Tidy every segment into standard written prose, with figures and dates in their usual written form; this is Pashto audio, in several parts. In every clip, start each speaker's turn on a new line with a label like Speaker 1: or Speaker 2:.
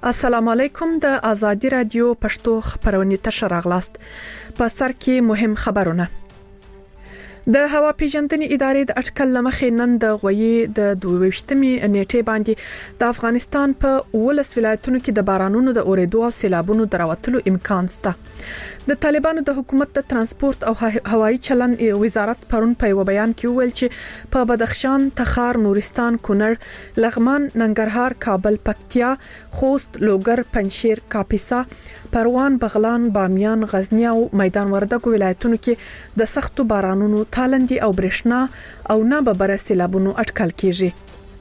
Speaker 1: السلام علیکم د آزادی رادیو پښتو خبرونه ته راغلاست. په سر کې مهم خبرونه. د هوا پیژندنې ادارې د اټکل لمخې نن د غوي د 22مې نیټه باندې د افغانستان په 19 ولایتونو کې د بارانونو د اوریدو او سیلابونو دراوتلو امکان شته. د طالبانو د حکومت د ترانسپورت او هوایي چلن وزارت پرون په یو بیان کې ویل چې په بدخشان، تخار، نورستان، کونړ، لغمان، ننګرهار، کابل، پکتیا، خوست، لوګر، پنجشیر، کاپیسا، پروان، بغلان، بامیان، غزنی او میدان وردګو ولایتونو کې د سختو بارانونو، تالندي او برېښنا او ناببره سیلابونو اټکل کیږي.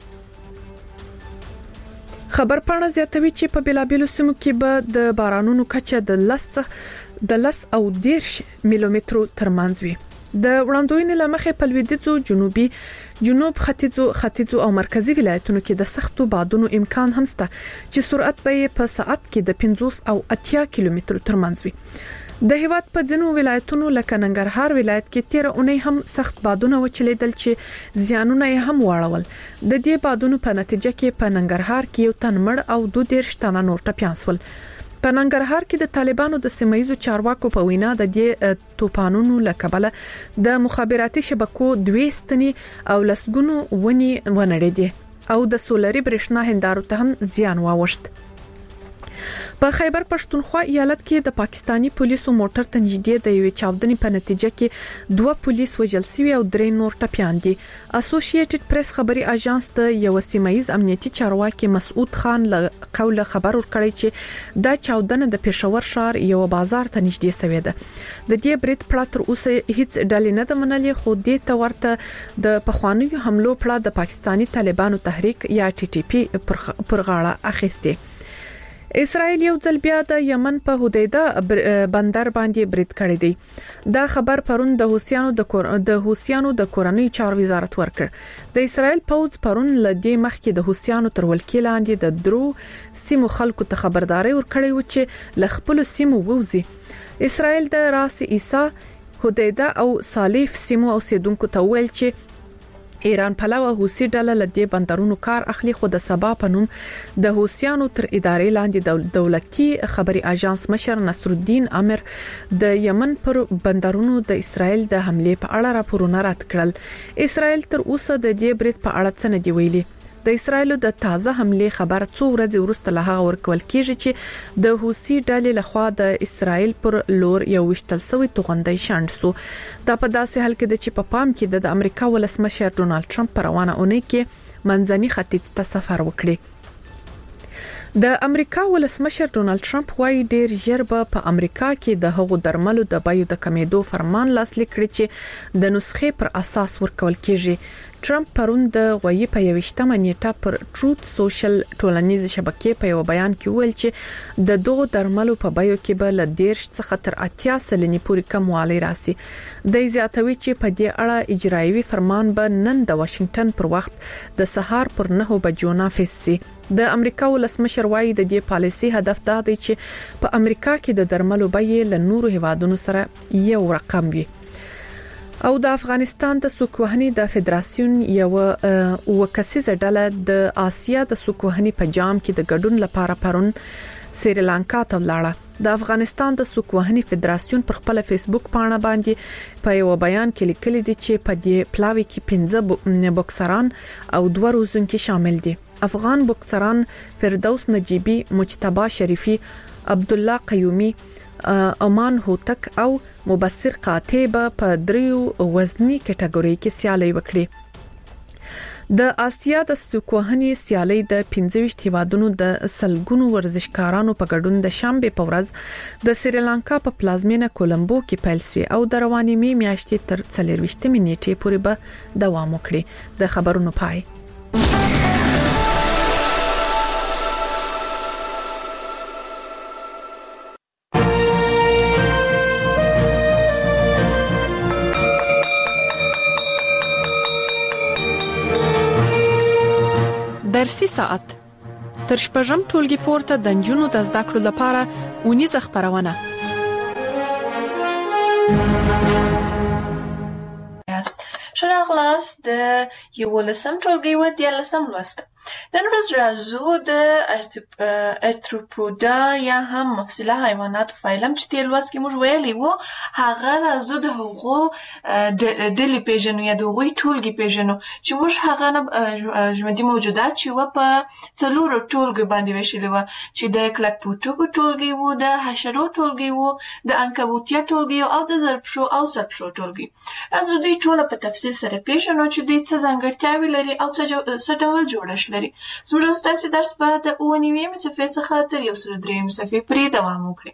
Speaker 1: خبر پاڼه زیاتوي چې په بلابلو سیمو کې به د بارانونو کچه د 10 او 10 میلیمترو ترمنځ وي. د وړاندوینې لمخې په لویدیځو، جنوب ختیځو او مرکزی ولایتونو کې د سختو بادونو امکان هم شته چې سرعت به په ساعت کې د 50 او 80 کیلومترو ترمنځ وي. د هیواد په ځینو ولایتونو لکه ننګرهار ولایت کې 13 اونۍ هم سخت بادونه وچلیدل چې زیانونه یې هم واړول. د دې بادونو په نتیجه کې په ننګرهار کې یو تن مړ او 2 تنه نور ټپیان شول. په ننګرهار کې د طالبانو د سیمایي چارواکو په وینا د دې توپانونو لکبله د مخابراتي شبکو 200 او لسګونو ونی ونړېدي او د سولري برېښنا هندارو ته هم زیان واوښت. په خیبر پښتونخوا ایالت کې د پاکستانی پولیسو موټر ته نږدې د یوې چاودنې په نتیجه کې 2 پولیس وژل شوي او 3 نور ټپیان دي. اسوسییټډ پریس خبري اژانس د یو سیمایي امنیتي چارواکي مسعود خان له قوله خبر ورکړی چې دا چاودنه د پېښور ښار یو بازار ته نږدې شوې ده. د دې برید پړه تر اوسه هیڅ ډلې نه ده منلې، خو دې ته ورته د پخوانیو حملو پړه د پاکستانی طالبانو تحریک یا TTP پر غاړه اخیسته. اسرائیل یو ځل بیا د یمن په هدیده بندر باندې برید کړی دی. دا خبر پرون د حوثیانو د کورنۍ چارو وزارت ورکړ. د اسرائیل پوځ پرون لدې مخکې د حوثیانو تر ولکې لاندې د درو سیمو خلکو ته خبرداري ورکړی و چې ل خپل سیمو ووزي. اسرائیل د راس عیسی، هدیده او صالح سیمو اوسیدونکو ته ویل چې ایران پلوه حوثي ډله لدې بندرونو کار اخلي، خو د سبا په نوم د حوثیانو تر ادارې لاندې دولتي خبري اژانس مشر نصر الدین امر د یمن پر بندرونو د اسرائیل د حمله په اړه راپورونه رد کړل. اسرائیل تر اوسه د دې برید په اړه څه نه دی ویلي. د اسرائیل د تازه حمله خبر څو ورځې وروسته له هغه ورکول کیږي چې د حوثي ډلې لخوا د اسرائیل پر لور یو وشتل سوی توغندۍ شاند سو. دا په داسې حال کې چې په پام کې د امریکا ولسمشر ډونالد ټرمپ په روانه اونۍ کې منځني ختیځ ته سفر وکړي. د امریکا ولسمشر ډونالد ټرمپ وايي ډیر ژر به په امریکا کې د هغو درملو د بیو د کمیدو فرمان لاسلیک کړي چې د نسخې پر اساس ورکول کیږي. ټرمپ پرون د غوي په 21مه نیټه پر ټروت سوشل ټولنیزې شبکې په یو بیان کې ویل چې د دوه درملو په بیو کې به ل 10 څخه تر 80 سلنې پورې کموالی راسي. د زیاتوي چې په دې اړه اجرایوي فرمان به نن د واشنگټن پر وخت د سهار پر 9 بجو نافذ شي. د امریکا ولسمشر وايي د دې پالیسي هدف دا دی چې په امریکا کې د درملو بیې له نورو هیوادونو سره یو رقم وي. او د افغانستان د سوکوهنی د فدراسیون یو وکسیزه ډله د آسیا د سوکوهنی په جام کې د ګډون لپاره پرون سریلانکا ته ولاړه. د افغانستان د سوکوهنی فدراسیون پر خپل فیسبوک پاڼه باندې په یو بیان کې لیکلي دي چې په دې پلاوي کې 15 بوکسران او 2 روزونکي شامل دي. افغان بوکسران فردوس نجیبی، مجتبی شریفی، عبد الله قیومی، امان هوتک او مبصر قاطب په 3 وزنی کټګوري کې سیالي وکړي. د آسیا د سوکوهنی سیالي د 15 هیوادونو د سلګونو ورزشکارانو په ګډون د شنبه په ورځ د سریلانکا په پلازمینه کولمبو کې پیل شوی او د رواني میاشتې تر 24 نیټې پورې به دوام وکړي. د خبرونو پای. درسي ساعت تر شپږم ټولګي پورته د نجونو د زده کړو لپاره اونیزه خبرونه.
Speaker 2: ښه راغلاست د 11م ټولګي و 13م لوست. نن ورځ راځو د ارتروپودا یا هم مفصله حیواناتو فایلم چې تیر لوست کې موږ ویلي وو، هغه راځو د هغو ډلې پیژنو یا د هغوی ټولګې پیژنو چې موږ هغه نه ژوندي موجودات چې وه په 4 ټولګو باندې ویشلي وه، چې د کلکپوټکو ټولګې وو، د حشرو ټولګې وو، د عنکبوتیه ټولګې او د زرپشو او سرپشو ټولګې. راځو دوی ټوله په تفصیل سره پیژنو چې دوی څه ځانګړتیاوې لري او څه ډول جوړښت لري. زموږ ستاسې درس به د 9 صفحې څخه تر 103 صفحې پورې دوام وکړي.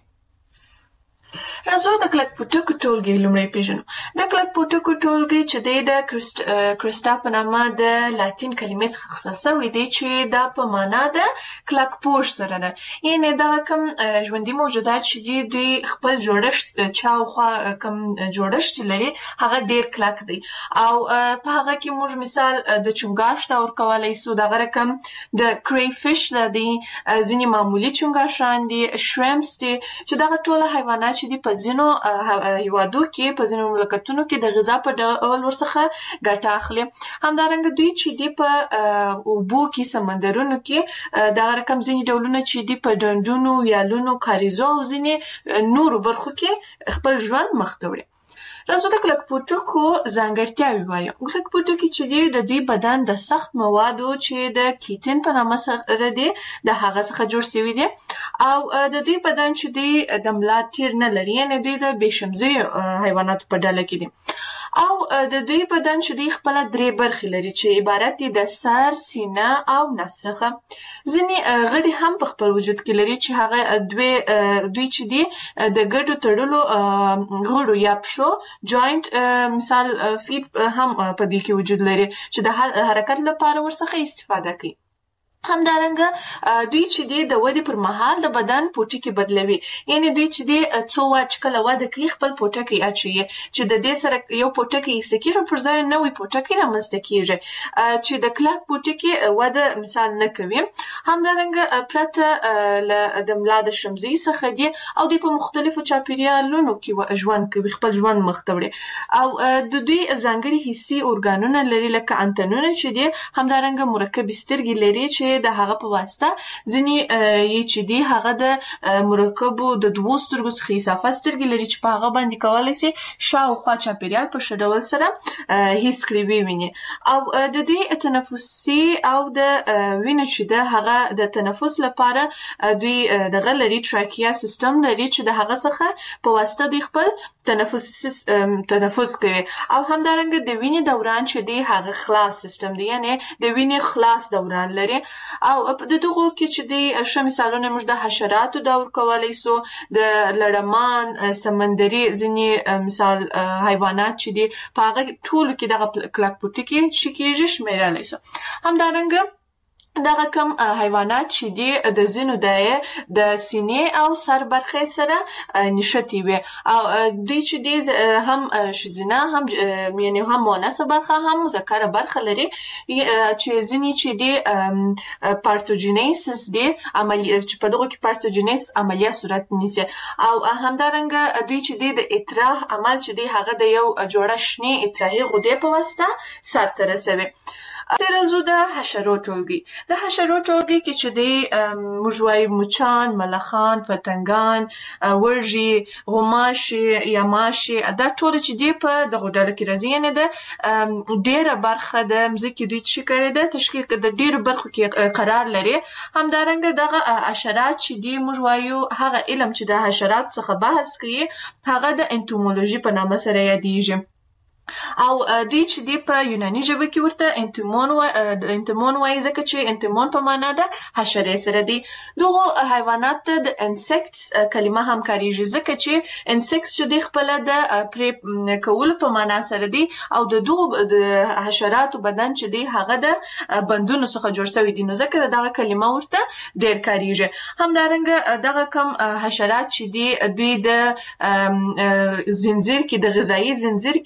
Speaker 2: راځو د کلکپوټکو ټولګې لومړی پیژنو. د کلکپوټکو ټولګې چې دی د کرسټا په نامه د لاتین کلمې څخه اخیستل سوی دی چې دا په معنا د کلکپوش سره ده. یعنې دغه کوم ژوندي موجودات چې دي دوی خپل جوړښت چاوخوا کوم جوړښت لري هغه ډیر کلک دی او په هغه کې موږ مثال د چونګاښ ته ورکولی سو. دغه رقم د کری فش دی، ځینې معمولي چونګاښان دي، شریمپس دي چې دغه ټوله حیوانات چې دي په ځینو هیوادو کې په ځینو مملکتونو کې د غذا په ډول ورڅخه ګټه اخلي. همدارنګه دوی چې دي په اوبو کې سمندرونو کې دغه رقم ځینې ډولونه چې دي په ډنډونو، ویالونو، کاریزو او ځینې نورو برخو کې خپل ژوند مخ ته وړي. راځو د کلکپوټکو ځانګړتیاوې وایو. کلکپوټکي چې دي د دوی بدن د سخت موادو چې د کیټین په نامه سره دي د هغه څخه جوړ شوي دي او د دوی بدن چې دی د ملا تیر نه لري، یعنې دوی د بېشمزیو حیواناتو په ډله کې دي او د دوی بدن چې دی خپله 3 برخې لري چې عبارت دي د سر، سینه او نس څخه. ځینې غړي هم په خپل وجود کې لري چې هغه دوی چې دي د ګډو تړلو غړو یا پښو جوینټ مثال فیټ هم په دې کې وجود لري چې د حرکت لپاره ورڅخه استفاده کوي. همدارنګه دوی چې دی د ودې پر مهال د بدن پوټکي بدلوي، یعنې دوی چې دی څو وخت چې کله وده کوي خپل پوټکی اچوي چې د دې سره یو پوټکی ایسته کېږي پر ځای نوی پوټکی رامنځته کېږي چې د کلک پوټکي وده مثال نه کوي. همدارنګه پرته د ملا د شمزۍ څخه دی او دوی په مختلفو چاپیریالونو کې ژوند کوي، خپل ژوند مخ ته وړي او د دوی ځانګړي حسي ارګانونه لري لکه انتنونه چې دی. همدارنګه مرکبې سترګې لري چې د هغه په واسطه ځینې یې چې دی هغه د مرکبو د 2 سترګو څخه اضافه سترګې لري چې په هغه باندې کولی شي شاوخوا چاپیریال په ښه ډول سره حس کړي وویني او د دوی تنفسي او د وینې چې ده هغه د تنفس لپاره دوی دغه لري ټراکیا سیستم لري چې د هغه څخه په واسطه دوی خپل تنفس کوي او همدارنګه د وینې دوران چې دی هغه خلاص سیستم دی، یعنې د وینې خلاص دوران لري او د دغو کې چې دی ښه مثالونه موږ د حشراتو دا ورکولی سو، د لړمان، سمندري ځینې مثال حیوانات چې دی په هغه ټولو کې دغه کلکپوټکي چې کېږي شمیرلی سو. همدارنګه دغه کم حیوانات چې دي د ځینو د سینې او سر برخې سره نښتي وي او دوی چې دي هم ښځینه هم یعنې هم مؤنثه برخه هم مذکره برخه لري چې ځینې چې دي پارتوجینیسس دي چې په دغو کې پارتوجینیسس عملیه صورت نیسي او همدارنګه دوی چې دي د اطراح عمل چې دي هغه د یو جوړه شنې اطراحي غدې په واسطه سرته رسوي. راځو د حشرو ټولګي. د حشرو ټولګي کې چې دی موږ وایو مچان، ملخان، پتنګان، وږي، غوماشي یا ماشي، دا ټول چې دی په دغو ډلو کې راځي، یعنې د ډیره برخه د مځکې دوی چې کړې ده تشکیل د ډیرو برخو کې قرار لري. همدارنګه دغه حشرات چې دی موږ وایو هغه علم چې د حشرات څخه بحث کوي هغه د انتومولوژي په نامه سره یادیږي او دوی چې دی په یوناني ژبه کې ورته انتمون وایي ځکه چې انتمون په معنا د حشرې سره دی. دغو حیوانات ته د انسیکټس کلمه هم کاریږي ځکه چې انسیکټس چې دی خپله د پرې کولو په معنا سره دی او د دغو د حشراتو بدن چې دی هغه د بندونو څخه جوړ شوی دی، نو ځکه دغه کلمه ورته ډېر کاریږي. همدارنګه دغه کم حشرات چې دی دوی د زنځیر کې د غذایي زنځیر کې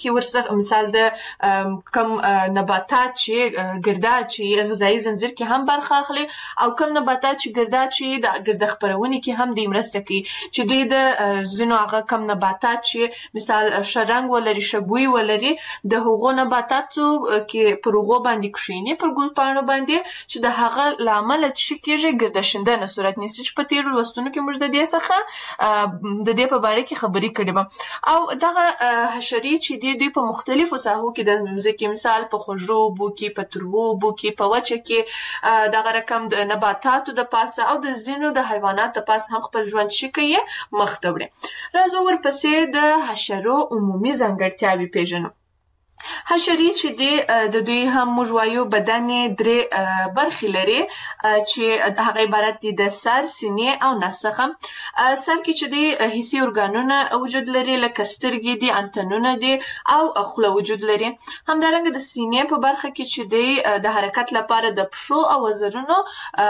Speaker 2: مثال د کم نباتات چې ګرداد چې غذایي زنجیر کې هم برخه اخلي او کم نباتات چې ګرداد چې د ګرد خپرونې کې هم د مرسته کوي چې دوی د ځینو هغه کم نباتات چې مثال شرنګ ولري شبوي ولري د هغو نباتاتو کې پر هغو باندې کښیني پر ګل پاڼو باندې چې د هغه لامل چې کېږي ګردشندنه صورت نیسي چې په تیرو لوستونو کې موږ د دې څخه د دې په باره کې خبرې کړې وه او دغه حشرې چې دي دوی په مختلفو ساحو کې د مځکې مثال په خوږو اوبو کې په تروو اوبو کې په وچه کې دغه رقم د نباتاتو د پاسه او د ځینو د حیواناتو د پاسه هم خپل ژوند چې کوي مخ ته وړي. راځو ورپسې د حشرو عمومي ځانګړتیاوې پیژنو. حشرې چې دي د دوی هم موږ وایو بدن یې درې برخې لري چې هغه عبارت دي د سر، سینې او نس څخه. سر کې چې دي حسي ارګانونه وجود لري لکه سترګې دي، انتنونه دي او خوله وجود لري. همدارنګه د سینې په برخه کې چې دي د حرکت لپاره د پښو او وزرونو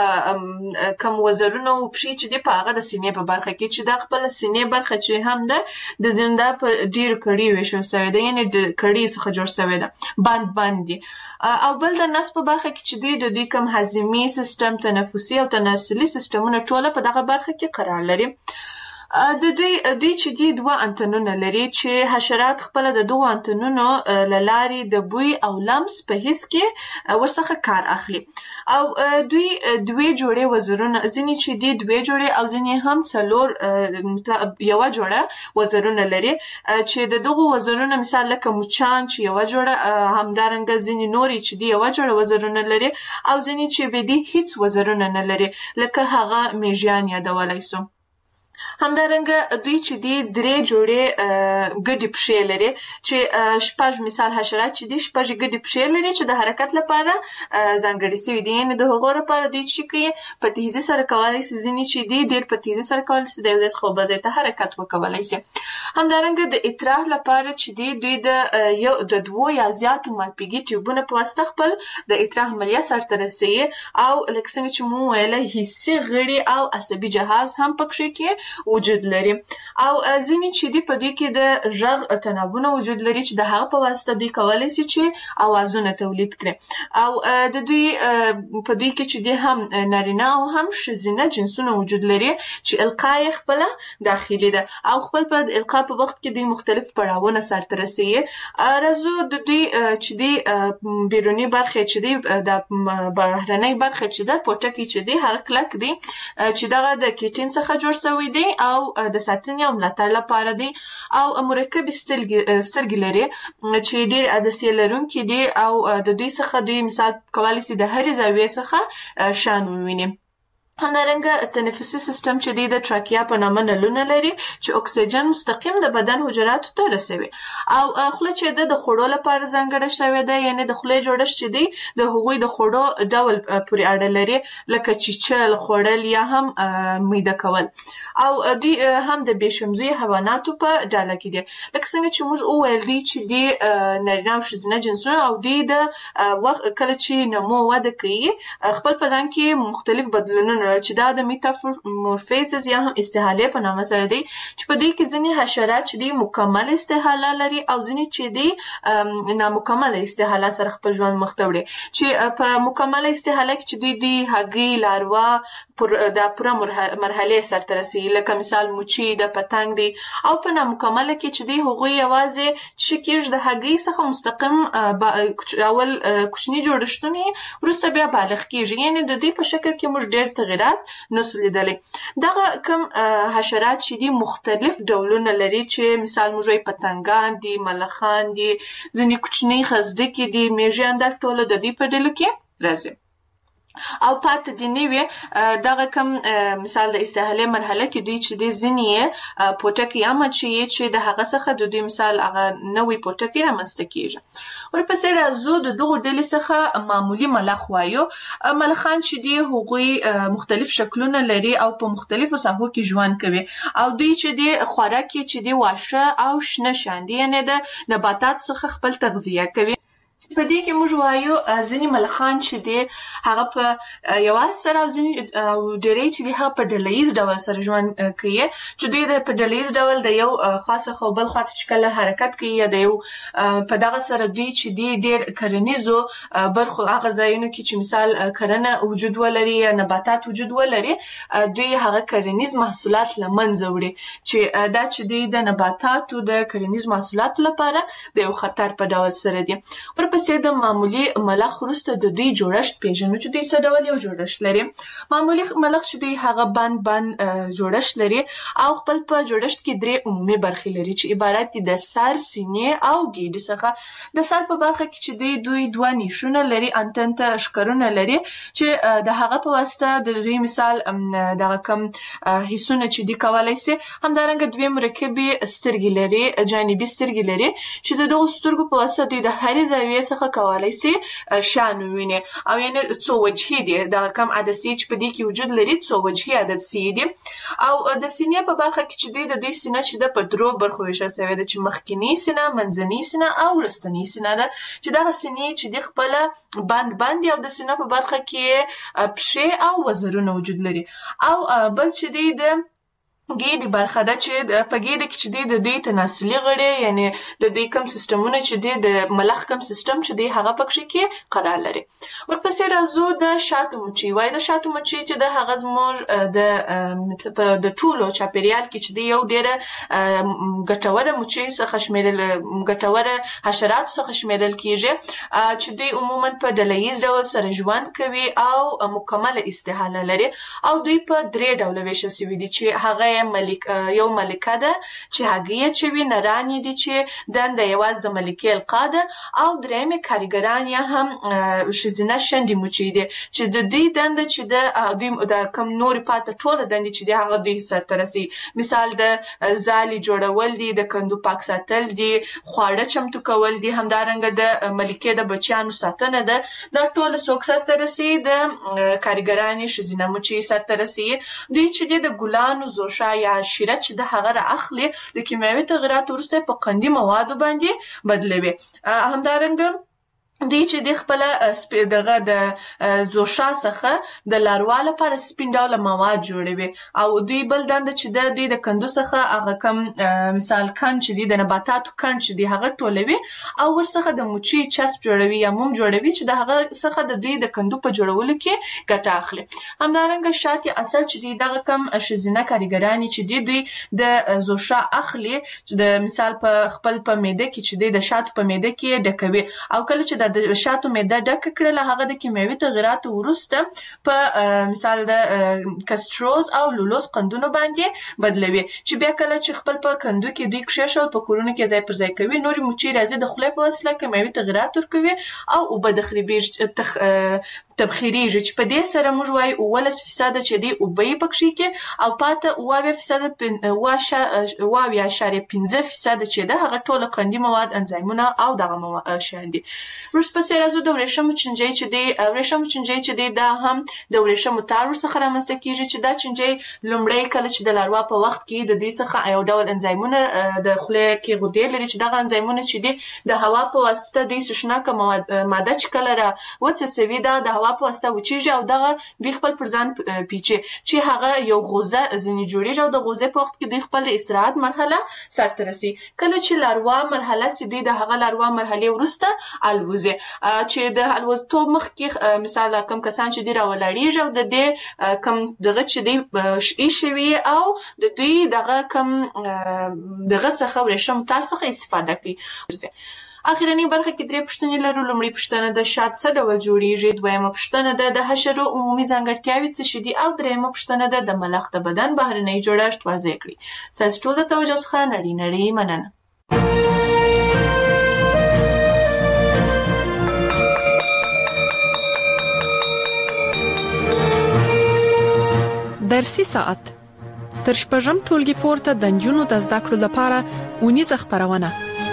Speaker 2: کم وزرونه او پښې چې دي په هغه د سینې په برخه کې چې د خپل سینې برخه چې هم ده د زنده په ډیر کړي ویشل شوی ده یعنی د کړي څخه جوړ شوی ده بند دي او بل د نس په برخه کې چې دوی کم هضمي سیستم، تنفسي او تناسلي سیستمونه ټوله په دغه برخه کې قرار لري. د دوی چې دي دوه انتنونه لري چې حشرات خپل د دوه انتنونو له لارې د بوی او لمس په حس کې ورڅخه کار اخلي او دوی دوه جوړې وزرونه ځینې چې دي دوه جوړې او ځینې هم څلور یوه جوړه وزرونه لري چې د دغو وزرونه مثال لکه مچان چې یوه جوړه همدارنګه ځینې نورې چې دي یوه جوړه وزرونه لري او ځینې چې به دي هیڅ وزرونه نه لري لکه هغه میږیان یادولی سو. همدارنګه دوی چې دي درې جوړې ګډې پښې لري چې شپږ مثال حشرات چې دي شپږ ګډې پښې لري چې د حرکت لپاره ځانګړې شوي دي یعنې د هغو لپاره دوی چې کوي په تیزي سره کولی شي ځینې چې دي ډېر په تیزي سره کولی شي د یو ځای څخه بل ځای ته حرکت وکولی شي. همدارنګه د اطراح لپاره چې دي دوی د دوو یا زیاتو مالپیږي ټیوبونه په واسطه خپل د اطراح عملیه سرته رسوي او لکه څنګه چې مو ویله حسي غړي او عصبي جهاز هم پکښې کې وجود لري او ځینې چې دي په دوی کې د غږ تنابونه وجود لري چې د هغه په واسطه دوی کولی شي چې اوازونه تولید کړي او د دوی په دوی کې چې دي هم نارینه او هم ښځینه جنسونه وجود لري چې القا یې خپله داخلي ده او خپل په القا په وخت کې دوی مختلف پړاوونه سرته رسوي. راځو د دوی چې دي بیروني برخې چې دي د بهرنۍ برخې چې ده پوټکي چې دي هغه کلک دي چې دغه د کیټین څخه جوړ شوی دی او د ساتنې او ملاتړ لپاره دی او مرکب سترګې لري چې ډېر عدسیې لرونکي دي او د دوی څخه دوی مثال کولی شي د هرې زاویې څخه شان وویني. همدارنګه تنفسي سیستم چې دی د ټراکیا په نامه نلونه لري چې اکسیجن مستقیم د بدن حجراتو ته رسوي او خوله چې ده د خوړو لپاره ځانګړې شوې ده یعنې د خولې جوړښت چې دی د هغوی د خوړو ډول پورې اړه لري لکه چیچل، خوړل یا هم میده کول او دوی هم د بېشمزیو حیواناتو په ډله کې دي لکه څنګه چې موږ وویل دي چې دی نارینه او ښځینه جنسونه او دوی د کله چې نمو وده کوي خپل په ځان کې مختلف بدلونونه چې دا د میتامورفیزز یا هم استحاله په نامه سره دی چې په دوی کې ځینې حشرات چې دی مکمل استحاله لري او ځینې چې دی نامکمله استحاله سره خپل ژوند مخ ته وړي چې په مکمله استحاله کې چې دوی د هګۍ لاروا د پوره مرحلې سرته رسوي لکه مثال مچي د پتنګ دی او په نامکمله کې چې دی هغوی یوازې چې کېږي د هګۍ څخه مستقیم اول کوچني جوړښتونه وروسته بیا بالغ کېږي یعنې د دوی په شکل کې موږ ډېر تغیرات نسو لیدلی. دغه کم حشرات چې دي مختلف ډولونه لري چې مثال موږ وایي پتنګان دي، ملخان دي، ځینې کوچنۍ خزدکې دي، میږیان دا ټوله د دوی په ډلو کې راځي. او پاتې دي نوې دغه کم مثال د استحاله مرحله کې دوی چې دي ځینې پوټکي یا مچۍ چې د هغه څخه د دوی مثال هغه نوې پوټکي رامنځته کېږي. ورپسې راځو د دغو ډلې څخه معمولي ملخ وایو. ملخان چې دي هغوی مختلف شکلونه لري او په مختلفو ساحو کې ژوند کوي او دوی چې دي خوراک یې چې دي واښه او شنه شیان دي یعنې د نباتاتو څخه خپل تغذیه کوي. په دې کې موږ وایو ځینې ملخان چې دي هغه په یوازې سره او ځینې ډېری چې دي هغه په ډلهییز ډول سره ژوند کوي چې دوی د په ډلهییز ډول د یو خوا څخه بل خوا ته چې کله حرکت کوي یا د یو په دغه سره دوی چې دي ډېر کرنیزو برخو هغه ځایونو کې چې مثال کرنه وجود ولري یا نباتات وجود ولري دوی هغه کرنیز محصولات له منځه وړي چې دا چې دی د نباتاتو د کرنیز محصولاتو لپاره د یو خطر په ډول سره دي. ورپسې د معمولی ملخ وروسته د دوی جوړښت پیژنو چې دوی څه ډول یو جوړښت لري. معمولی ملخ چې دوی هغه بند جوړښت لري او خپل په جوړښت کې درې عمومي برخې لري چې عبارت دي د سر، سینې او ګیډې څخه. د سر په برخه کې چې دوی دوه نیشونه لري، انتن اشکرونه لري چې د هغه په واسطه د دوی مثال دغه کم حسونه چې دی کولای شي. همدارنګه دوی مرکبي سترګې لري، جانبي سترګې لري چې د دغو سترګو په واسطه دوی د هرې زاویې څخه کولای شي شان وویني او یعنې څو وجهي دي. دغه کم عدسیې چې په دې کې وجود لري څو وجهي عدسیې دي. او د سینې په برخه کې چې دوی د دې سینه چې د په درو برخو ویشل شوې ده چې مخکینی سینه، منځنۍ سینه او وروستنۍ سینه ده چې دغه سینې چې دی خپله بند او د سینه په برخه کې پښې او وزرونه وجود لري. او بل چې دی د ګیډې برخه ده چې په ګیډه کې چې دی د دوی تناسلي غړي یعنی د دوی کم سیستمونه چې دی د ملخ کم سیستم چې دی هغه پکې کې قرار لري. ورپسې راځو د شاتو مچۍ. وای د شاتو مچۍ چې د هغه زموږ د ټولو چاپیریال کې چې دی یو ډېره ګټوره مچۍ څخه شمیرل ګټوره حشرات څخه شمیرل کیږي چې دوی عموما په ډلهییز ډول سره ژوند کوي او مکمله استحاله لري او دوی په درې ډوله ویشل شوي دي چې هغه یو ملکه ده چې هګۍ اچوي، نرانې دي چې دنده یوازې د ملکې القا ده او درېیمې کارګران یا هم ښځینه شنډې مچۍ دي چې د دوی دنده چې دوی د کم نورې پاته ټوله دندې چې دي هغه دوی سرته رسي. مثال د ځالې جوړول دي، د کندو پاک ساتل دي، خواړه چمتو کول دي، همدارنګه د ملکې د بچیانو ساتنه ده. دا ټوله څوک سرته رسي؟ د کارګرانې ښځینه مچۍ سرته رسي. دوی چې دي د ګلانو زوشا یا شیره چې د هغه را اخلي د کیمیاوي تغیراتو وروسته په قندي موادو باندې بدلوي. همدارنګه دوی چې د خپل دغه د زوشا څخه د لاروا لپاره سپین ډوله مواد جوړوي او دوی بل دنده چې دوی د کندو څخه هغه کم مثال کن چې دی د نباتاتو کن چې دی هغه ټولوي او ورڅخه د مچۍ چسب جوړوي یا موم جوړوي چې د هغه څخه د دوی د کندو په جوړولو کې ګټه اخلي. همدارنګه شات اصل چې دی دغه کم ښځینه کارګرانې چې دی دوی د زوشا اخلي چې د مثال په خپل په معده کې چې دی د شاتو په معده کې ډکوي او کله چې د شاتو معده ډکه کړله هغه د کیمیاوي تغیراتو وروسته په مثال د کستروز او لولوز قندونو باندې بدلوي چې بیا کله چې خپل په کندو کې دوی کښېښول په کورونو کې ځای پر ځای کوي. نورې مچۍ راځي د خولې په وسیله کیمیاوي تغیرات ورکوي او اوبه تبخیریږي چې په دې سره موږ وایو 11% چې دی اوبه یې پکې کې او پاته 8.5% چې ده هغه ټول قندي مواد، انزایمونه او دغه شیان دي. ورپسې راځو د ورېښمو چینجۍ چې دی. ورېښمو چینجۍ چې دی دا هم د ورېښمو تار ورڅخه رامنځته کیږي چې دا چینجۍ لومړی کله چې د لاروا په وخت کې د دې څخه یو ډول انزایمونه د خولې کې غدې لري چې دغه انزایمونه چې دی د هوا په واسطه د سشناکه ماده چې کله را وڅڅوي دا د هوا په واسطه وچیږي او دغه دوی خپل پر ځان پیچي چې هغه یو غوزه ځینې جوړیږي او د غوزې په وخت کې دوی خپل استراحت مرحله سرته رسي. کله چې لاروا مرحله سي دوی د هغه لاروا مرحلې وروسته الوزي چې د الوزتوب مخکې مثال کم کسان چې دوی راولاړیږي او د دې کم دغه چې دوی ایښوي او د دوی دغه کم دغه څخه ورېښم تار څخه استفاده کوي. اخرنی برخه کې درې پوښتنې لرو. لومړی پوښتنه د شات څه ډول جوړیږي، دویمه پوښتنه ده د حشرو عمومي ځانګړتیاوې څه شي دي او دریمه پوښتنه ده د ملخ د بدن بهرنی جوړښت واضح کړئ. ستاسو ټول د توجه څخه نړۍ مننه.
Speaker 1: درسي ساعت تر شپږم ټولګي پورته د نجونو د زده کړو لپاره اونیزه خپرونه.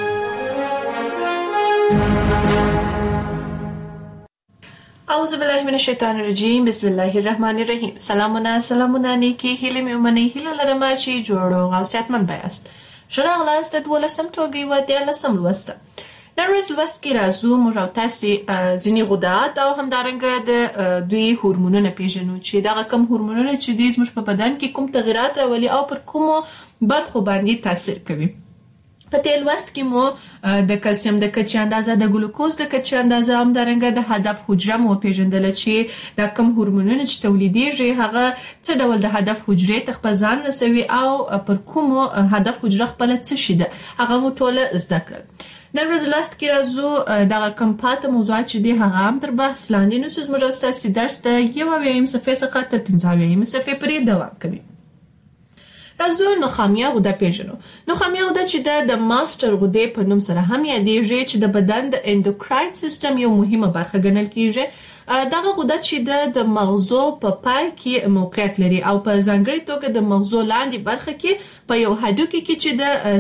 Speaker 2: اعوذ بالله من الشیطان الرجیم، بسم الله الرحمن الرحیم. سلامونه نیکی هیله مې ومنئ. هیله لرم چې جوړ او صحتمند یاست. ښه راغلاست د 12م ټولګي و 13م لوست. نن ورځ لوست کې راځو موږ او تاسې ځینې غدات او همدارنګه د دوی هورمونونه پیژنو چې دغه کوم هورمونونه چې دي زموږ په بدن کې کوم تغیرات راولي او پر کومو برخو باندې تاثیر کوي. په دې لوست کې مو د کلسیم د کچې اندازه، د ګلوکوز د کچې اندازه، همدارنګه د هدف حجره مو پیژندل چې دا کوم هورمونونه چې تولیدېږي هغه څه ډول د هدف حجرې ته خپل ځان رسوي او پر کومو هدف حجره خپل څه شي ده هغه مو ټوله زده کړل. نن ورځ لوست کې راځو دغه کوم پاته موضوعات چې دي هغه هم تر بحث لاندې نیسو. زموږ ستاسې درس د 1 صفحې څخه تر 15 صفحې پورې دوام کوي. راځو نخامیه غده پیژنو. نخامیه غده چې د ماستر غدې په نوم سره هم یادېږي چې د بدن د اندوکراین سیستم یو مهمه برخه ګڼل کیږي. دغه غده چې د مغزو په پای کې موقعیت لري او په ځانګړي توګه د مغزو لاندې برخه کې په یو هډوکي کې چې د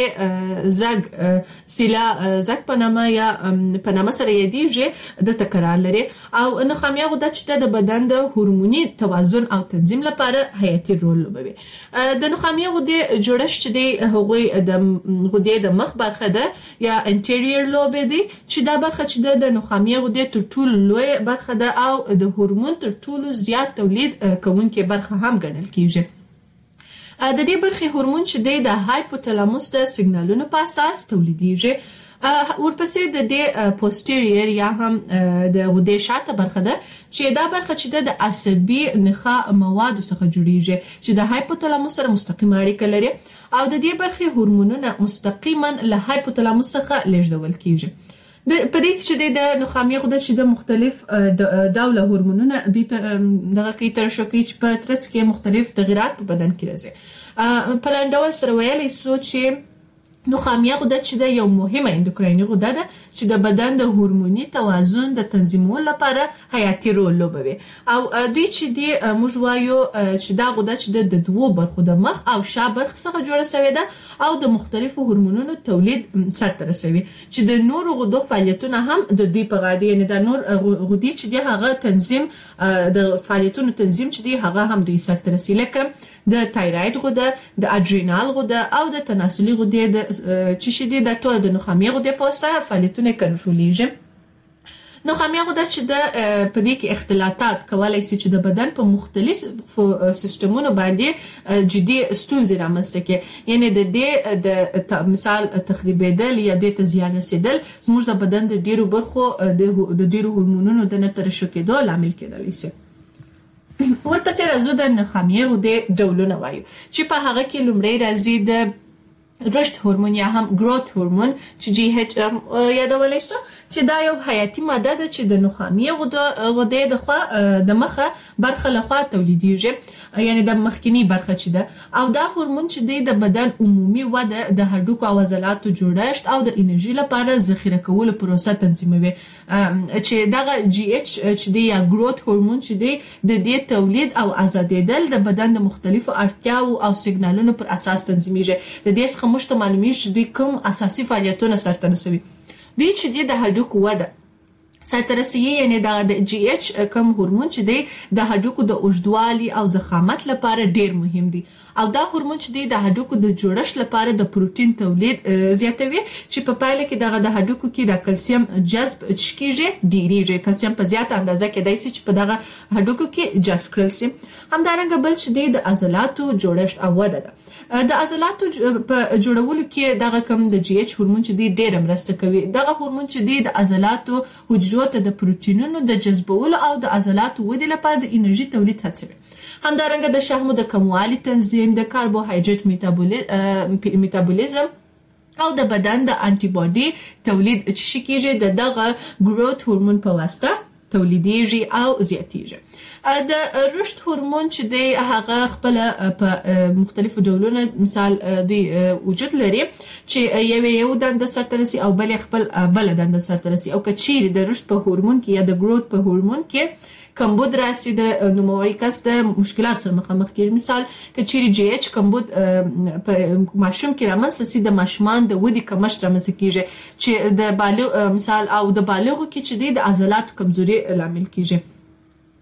Speaker 2: سیلا زګ په نامه یا په نامه سره یادېږي د تکرار لري. او نخامیه غده چې د بدن د هورموني توازن او تنظیم لپاره حیاتي رول لوبوي. د نخامیه غدې جوړښت چې دی هغوی د غدې د مخ برخه ده یا انټیریور لوب دی چې دا برخه چې د نخامیه غدې تر ټولو لوی برخه ده او د هورمون تر ټولو زیات تولید کوونکې برخه هم ګڼل کیږي. د دې برخې هورمون چې دی د هایپوتلاموس د سیګنالونو په اساس تولیدېږي. ورپسې د دې پوسټیریر یا هم د غدې شاته برخه ده چې دا برخه چې د عصبي نخاع موادو څخه جوړیږي چې د هایپوتلاموس سره مستقیمه اړیکه لري او د دې برخې هورمونونه مستقیما له هایپوتلاموس څخه لیږدول کیږي. په دې کې چې د نخامیه غده چې د مختلف ډوله هورمونونه دوی دغه کې ترشح کوي چې په ترڅ کې مختلف تغیرات په بدن کې راځي. په لاندې ډول سره ویلی سو چې نخامیه غده چې د یو مهمه اندوکرایني غده ده چې د بدن د هورموني توازن د تنظیمولو لپاره حیاتي رول لوبوي. او دوی چې دی موږ وایو چې دا غده چې د دوو برخو د مخ او شا برخه څخه جوړه شوې ده او د مختلفو هورمونونو تولید سرته رسوي چې د نورو غدو فعالیتونه هم د دوی په غاړه دي. یعنی د نور غدې چې دی هغه تنظیم د فعالیتونو تنظیم چې دی هغه هم دوی سرته رسي لکه د تایراید غده، د اډرینال غده او د تناسلي غده چې شي دي د ټول د نخامیه غده په واسطه فعالیتونه کنټرولېږي. نخامیه غده چې د په دې کې اختلاطات کولای شي چې د بدن په مختلفو سیستمونو باندې جدي ستونزې رامنځته کړي. یعنی د دې د مثال تخریبېدل یا د زیان رسیدل زموږ د بدن د ډیرو برخو د ډیرو هورمونونو د نه ترشح کېدو لامل کېدلی شي. ورپسې راځو د نخامیه غدې ډولونه وایو چې په هغه کې لومړی راځي د رشد هورمون یا هم گروث هورمون چې جی ایچ یادولی شو چې دا یو حیاتي ماده ده چې د نخامیه غدې د مخه برخه لخوا تولیدېږي یعنی د مخکینی برخه چې ده او دا هورمون چې دی د بدن عمومي وده د هډوکو او عضلاتو جوړښت او د انرژي لپاره ذخیره کولو پروسه تنظیموي. چې دغه جی ایچ چې دی یا گروث هورمون چې دی د دې تولید او آزادېدل د بدن د مختلفو اړتیاو او سیګنالونو پر اساس تنظیمیږي. د دې څخه موږ ته معلومیږي چې دوی کوم اساسي فعالیتونه سرته رسوي. دوی چې دی د هډوکو وده سرته رسوي یعنی د جی ایچ کوم هورمون چې دی د هډوکو د اوږدوالي او ضخامت لپاره ډیر مهم دی او دا هورمون چې دی د هډوکو د جوړښت لپاره د پروتین تولید زیاتوي چې په پایله کې د هډوکو کې د کلسیم جذب کیږي ډیریږي. کلسیم په زیاته اندازه کې دی چې په دغه هډوکو کې جذب کړل شي. همدارنګه بل چې دی د عضلاتو جوړښت او وده ده. د عضلاتو په جوړولو کې دغه کوم د جی ایچ هورمون چې دی ډیر مرسته کوي. دغه هورمون چې دی د عضلاتو حجرو ته د پروتینونو د جذبولو او د عضلاتو ودې لپاره د انرژي تولید هڅوي. همدارنګه د شحمو د کموالي تنظیم، د کاربوهایډریټ میټابولیزم او د بدن د انټي باډي تولید چې کیږي دغه گروث هورمون په واسطه تولیدېږي او زیاتېږي. د رشد هورمون چې دی هغه خپل په مختلفو ډولونو مثال دی وجود لري چې یو دنده سرته رسي او بل خپل بل دنده سرته رسي. او که چیرې د رشد په هورمون کې یا د گروث په هورمون کې کمبود راسي د نوموړي کس د مشکلات سره مخامخ کیږي. مثال که چیرې جی ایچ کمبود په ماشوم کې رامنځته سي د ماشومان د ودې کمښت رامنځته کیږي چې د بالغ مثال او د بالغو کې چې د عضلاتو کمزوري لامل کیږي.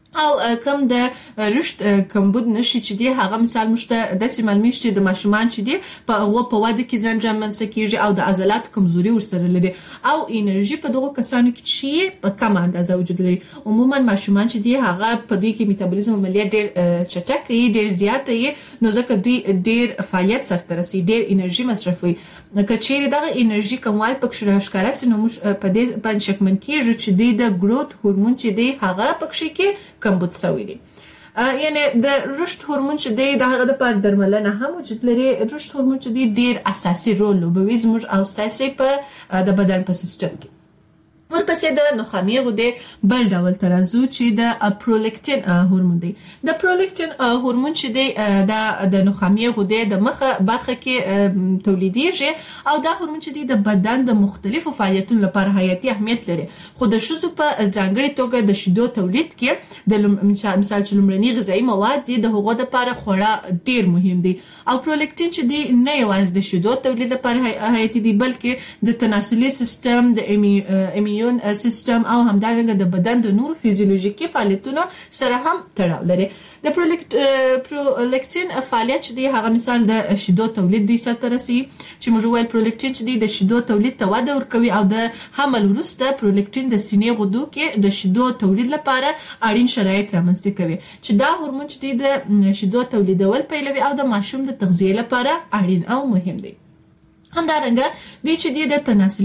Speaker 3: او کوم د رشد کمبود نشي چې دی هغه مثال مشته د معلومي چې د ماشومان چې دی په واده کې ځان رامنځته کیږي او د عضلات کمزوري ورسره لري او انرژي په دغه کسانو کې چې په کم اندازه وجود لري. عموما ماشومان چې دی هغه په دوی کې میتابولیزم عملیات ډېر چټک وي، ډېر زیات وي، نو ځکه دوی ډېر فعالیت سره رسي، ډېر انرژي مصرفوي. کچېرې دغه انرژي کموال پکې راښکاره سي نو موږ په دې باندې شکمن کیږو چې د ګروث هورمون چې دی هغه پکې کې کمبود شوی دی. یعنی د رشد هورمون چې دی د هغه لپاره درملنه هم وجود لري. رشد هورمون چې دی ډېر اساسي رول لوبوي زموږ او ستاسو په د بدن په سیستم کې. ورپسې د نخامې غدې بل ډول ترازو چې د پرولیکټین هورمون دی. د پرولیکټین هورمون چې دی د نخامې غدې د مخه برخه کې تولیدېږي او دا هورمون چې دی د بدن د مختلفو فعالیتونو لپاره حیاتي اهمیت لري. خو د ښځو په ځانګړي توګه د شیدو تولید کې د مثال چې لومړني غذایي مواد دي د هغو لپاره خورا ډېر مهم دي. او پرولیکټین چې دی نه یوازې د شیدو تولید لپاره حیاتي دي بلکې د تناسلي سیستم، د ایمیون سیستم او همدارنګه د بدن د نورو فزیولوژیکي فعالیتونو سره هم تړاو لري. د پرولیکټین فعالیت چې دی هغه مثال د شیدو تولید دی سره رسي چې موږ وایو پرولیکټین چې دی د شیدو تولید ته وده ورکوي او د حمل وروسته پرولیکټین د سینې غدو کې د شیدو تولید لپاره اړین شرایط رامنځته کوي چې دا هورمون چې دی د شیدو تولیدول پیلوي او د ماشوم د تغذیه لپاره اړین او مهم دی. همدارنګه دوی چې دی د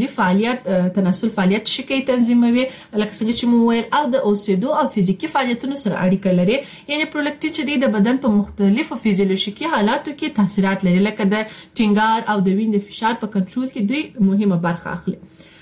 Speaker 3: تناسل فعالیت شکی تنظیموي لکه څنګه چې مو ویل او د اوسېدو او فزیکی فعالیتونو سره اړیکه لري. یعنی پرولیکټین چې دی د بدن په مختلفو فزیولوژیکي حالاتو کې تاثیرات لري لکه د ټینګار او د وینې فشار په کنټرول کې دوی مهمه برخه اخلي.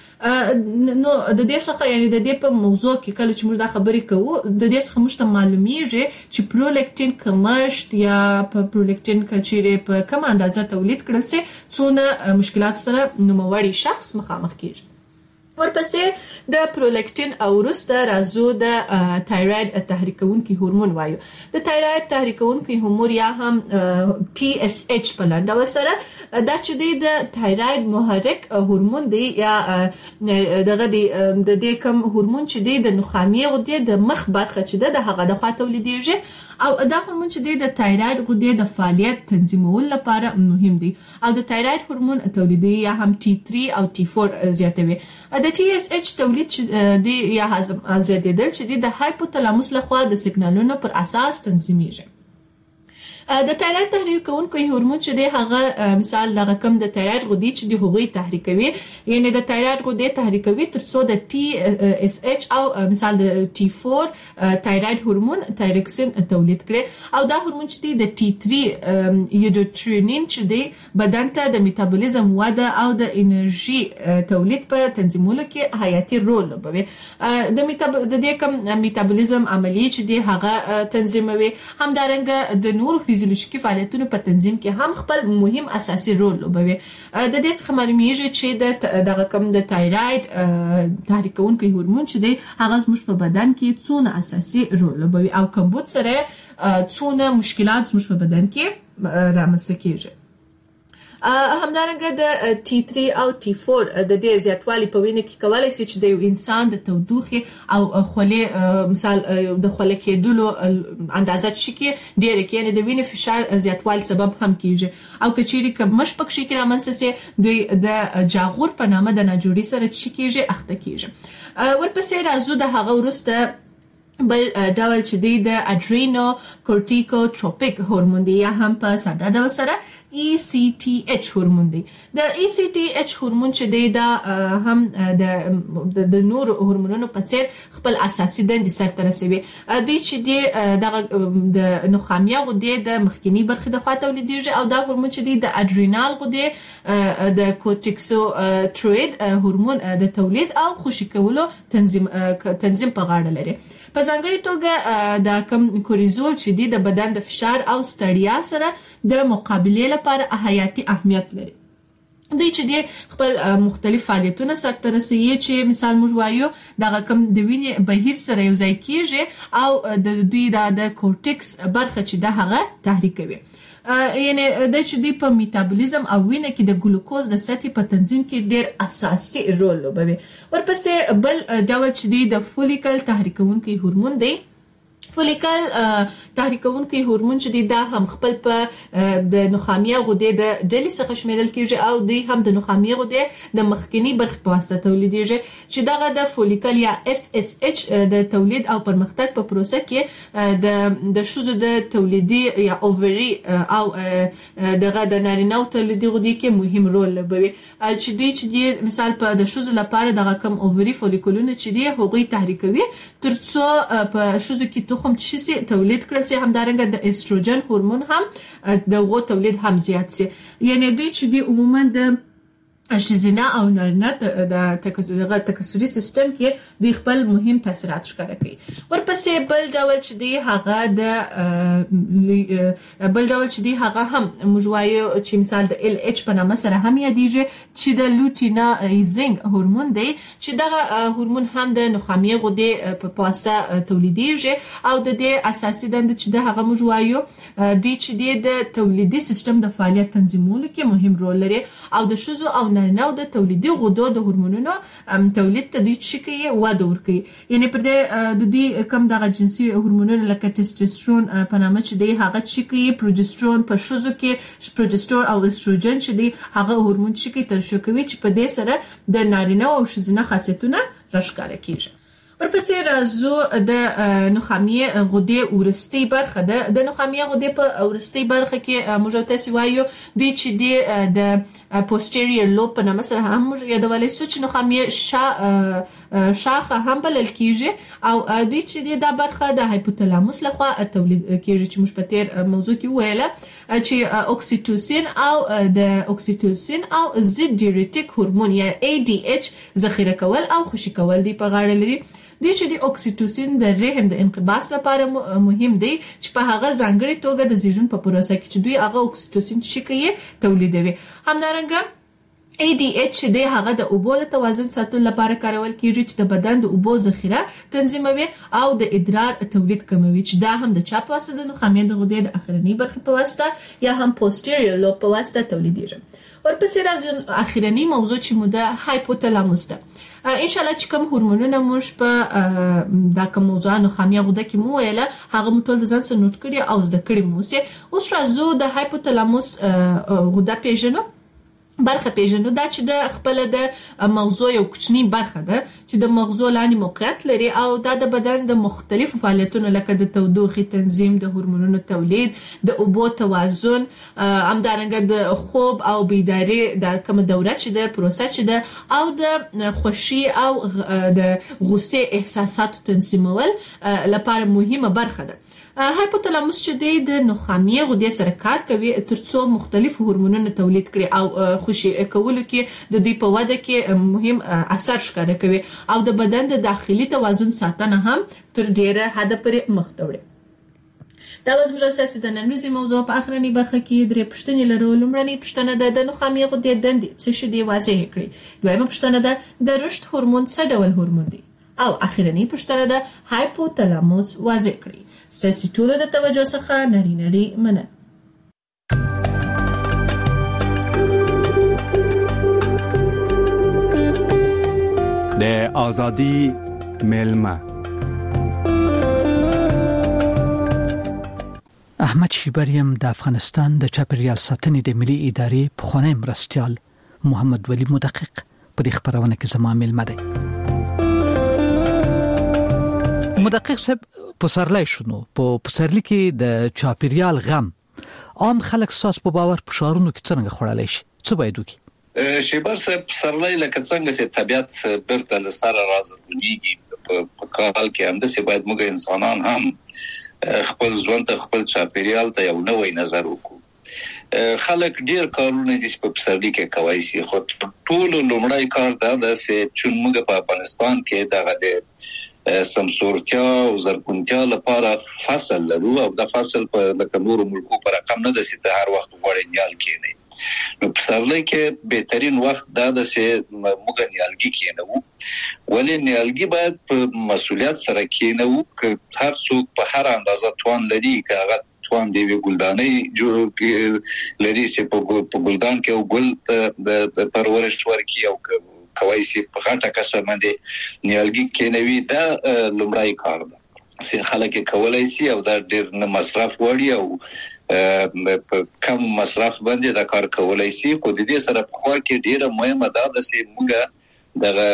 Speaker 3: نو د دې څخه یعنی د دې په موضوع کې کله چې موږ دا خبرې کوو د دې څخه موږ ته معلومیږي چې پرولیکټین کمښت یا په پرولیکټین کچېرې په کوم اندازه تولید کړل سي څونه مشکلات سره نوموړی شخص مخامخ کیږي. ورپسې د پرولیکټین او وروسته راځو د تایراید تحریکونکي هورمون وایو. د تایراید تحریکونکي هورمون یا هم TSH په لنډه سره دا چې دی د تایراید محرک هورمون دی یا دغه دی د دې کوم هورمون چې دی د نخامې غدې د مخ برخه چې د هغه د خوا تولیدېږي او دا هورمون چې دی د تایراید غدې د فعالیت تنظیمولو لپاره مهم دی او د تایراید هورمون تولیدي یا هم T3 او T4 زیاتوي. د TSH تولید دی یا زیاتېدل چې دی د هایپوتلاموس لخوا د سیګنالونو پر اساس تنظیمیږي. د تایراید تحریکونکي هورمون چې دی هغه مثال دغه کم د تایراید غدې چې دی هغوی تحریکوي یعنی د تایراید غدې تحریکوي تر څو د TSH او مثال د T4 تایراید هورمون تایروکسین تولید کړي او دا هورمون چې دی د T3 یودوترینین چې دی بدن ته د میتابولیزم وده او د انرژي تولید په تنظیمولو کې حیاتي رول لوبوي. د دې کوم میتابولیزم عملیه چې دی هغه تنظیموي. همدارنګه د نورو فزیولوژیکي فعالیتونو په تنظیم کې هم خپل مهم اساسي رول لوبوي. د دې څخه معلومیږي چې دغه کوم د تایراید تحریکونکي هورمون چې دی هغه زموږ په بدن کې څونه اساسي رول لوبوي او کمبود سره څونه مشکلات زموږ په بدن کې رامنځته کیږي. همدارنګه د T3 او T4 د دې زیاتوالی په وینه کې کولای شي چې د انسان د تودوخې او خولې مثال د خولې کېدلو اندازه چې ډېر کې یعنی د وینې فشار زیاتوالي سبب هم کیږي او کچېرې کمش پکې کې رامنځته سي دوی د جاغور په نامه د ناجوړي سره چې کیږي اخته کیږي. ورپسې راځو د هغه وروسته بل ډول چې دی د اډرینو کورټیکوټروپیک هورمون دی یا هم په ساده ډول سره ECTH هورمون دی. د ECTH هورمون چې دی دا هم د نور هورمونونو په څیر خپل اساسي دندې سرته رسوي. دوی چې دی دغه د نخامې غدې د مخکینی برخې د خوا تولیدېږي او دا هورمون چې دی د اډرینال غدې د کورټیکوټروئید هورمون د تولید او خوشې کولو تنظیم په غاړه لري. په ځانګړي توګه د کم کوریزول چې دی د بدن د فشار او ستړیا سره د مقابلې لپاره حیاتي اهمیت لري. دوی چې دی خپل مختلف فعالیتونه سرته رسوي چې مثال موږ وایو دغه کم د وینې بهیر سره یو ځای کیږي او د دوی د کورټیکس برخه چې د هغه تحریکوي. یعنی د چې دی په میتابولیزم او وینه کې د ګلوکوز د سطحې په تنظیم کې ډېر اساسي رول لوبوي. ورپسې بل ډول چې دی د فولیکل تحریکونکي هورمون دی فولیکل تحریکونکي هورمون چې دی دا هم خپل په د نخامیه غدې د ډلې څخه شمیرل کیږي او دی هم د نخامیه غدې د مخکنی برخې په واسطه تولیدېږي چې دغه د فولیکل یا FSH د تولید او پرمختګ په پروسه کې د شوزو د تولیدي یا اووري او دغه د نارینه تولیدي غدې کې مهم رول لوبوي چې دی مثال په د شوزو لپاره دغه کم اووري فولیکولونه چې دی هغوی تحریکوي ترڅو په شوزو کې تخم چې تولید کړل سي همدارنګه د استروجن هورمون هم دغه تولید هم زیات سي یعنی دوی چې دی عموما د ښځینه او نارینه د تکثري سیستم کې د خپل مهم تاثیرات ښکاره کوي. ورپسې بل ډول چې دی هغه هم موږ وایو چې مثال د LH په نامه سره هم یادېږي چې د لوټینایزینګ هورمون دی چې دغه هورمون هم د نخامیه غدې په واسطه تولیدېږي او د دې اساسي دنده چې د هغه موږ وایو دی چې دی د تولیدي سیستم د فعالیت تنظیمولو کې مهم رول لري او د ښځو او نارینه د تولیدي غدو د هورمونونو تولید ته دوی چې کوي وده ورکوي یعنی پر د دوی کم دغه جنسي هورمونونه لکه ټسټوسترون په نامه چې دی هغه چې کوي پروجسترون په ښځو کې پروجسترون او استروجن چې دی هغه هورمون چې کوي ترشح کوي چې په دې سره د نارینه او ښځینه خاصیتونه راښکاره کیږي. ورپسې راځو د نخامیه غدې ورستۍ برخه ده. د نخامیه غدې په ورستۍ برخه کې موږ تاسو وایو دوی چې دی د posterior lobe په نامه سره هم موږ یادولای شو چې نخامیه شاخه هم بلل کیږي او دوی چې دی دا برخه د هایپوتالاموس لخوا تولید کیږي چې موږ په تیر موضوع کې ویله چې اوکسیټوسین او د اوکسیټوسین او ضد ډیورټیک هورمون یا ADH ذخیره کول او خوشی کول دی په غاړه لري. دی چې د اوکسیټوسین د رحم د انقباض لپاره مهم دی چې په هغه ځانګړي توګه د زیږون په پروسه کې چې دوی هغه اوکسیټوسین چې کوي تولیدوي. همدارنګه ADH چې دی هغه د اوبو د توازن ساتلو لپاره کارول کیږي چې د بدن د اوبو ذخیره تنظیموي او د ادرار تولید کموي چې دا هم د چا په واسطه د نخامیه د غدې د اخرنۍ برخې په واسطه یا هم posterior lobe په واسطه تولیدېږي. ورپسې راځي اخرنۍ موضوع چې مو د هایپوتالاموس ده. ان شاء الله چې کوم هورمونونه موږ په دا کوم موضوع نخامیه غده کې مو ویله هغه مو ټول د ځان سره نوٹ کړی او زده کړی مو سي. اوس راځو د هایپوتالاموس غده پیژنو برخه پیژنو دا چې د خپل د مغزو یو کوچنی برخه ده چې د مغزو لاندې موقعیت لري او دا د بدن د مختلفو فعالیتونو لکه د تودوخې تنظیم د هورمونونو تولید د اوبو توازن همدارنګه د خوب او بیداری د کوم دوره چې د پروسه چې ده او د خوشي او د غصه احساساتو تنظیمول لپاره مهمه برخه ده. هایپوتالاموس چې د نخامیه غدې سره کار کوي ترڅو مختلف هورمونونه تولید کړي او خوشي کولو کې د دوی په وده کې مهم اثر ښکاره کوي او د بدن د داخلي توازن ساتنه هم تر ډیره حد پورې مخ ته وړي. دا زموږ اساسي د نن ورځې موضوع په اخرنۍ برخه کې درې پوښتنې لرو. لومړنۍ پوښتنه د نخامیه غدې دندې څه شي دی واضح کړئ. دویمه پوښتنه ده د رشد هورمون څه ډول هورمون دی او اخرنۍ پوښتنه ده هایپوتالاموس واضح کړئ. ستاسو ټولو د توجه څخه نړۍ مننه.
Speaker 4: د ازادي ملما
Speaker 5: احمد شیبریم د افغانستان د چاپیریال ساتنې د ملي ادارې پخوانی مرستیال محمد ولی مدقق په خبرونه کې زما ملما دی. مدقق صاحب پسرلی شنو په پسرلی کې د چاپیریال غم عام خلک ساس په باور په شهرونو کې څنګه خړلای شي څه باید وکړي؟
Speaker 6: شیبر صاحب پسرلی لکه څنګه چې طبيعت برته لسره راځي په کال کې هم د څه باید موږ انسانان هم خپل ژوند ته خپل چاپیریال ته یو نوې نظر وکړو. خلک ډیر کارونه دي په پسرلی کې کوي سي خو ټول لومړی کار دا ده چې موږ په افغانستان کې دغه سمسورتیا او زرغونتیا لپاره فصل لرو او د فصل په لکه نور ملکو پر رقم نه د سي هر وخت غوړې نیال کېنی. نو پسرلی کې بهترین وخت دا د چې موږ نیالګي کېنو ولې نیالګي باید په مسؤلیت سره کېنو چې هر څوک په هر اندازه توان لري چې هغه توان دی ګلدانې جوړ لري چې په ګلدان کې او ګل د پرورش ورکی او کوي چې په غټه کسه باندې نیالګي کېنوي دا لومړی کار ده. چې خلک کولای شي او دا ډېر نه مصرف وړي او په کم مصرف باندې دا کار کولای شي. خو د دې سره په خوا کې ډېره مهمه ده چې موږ دغه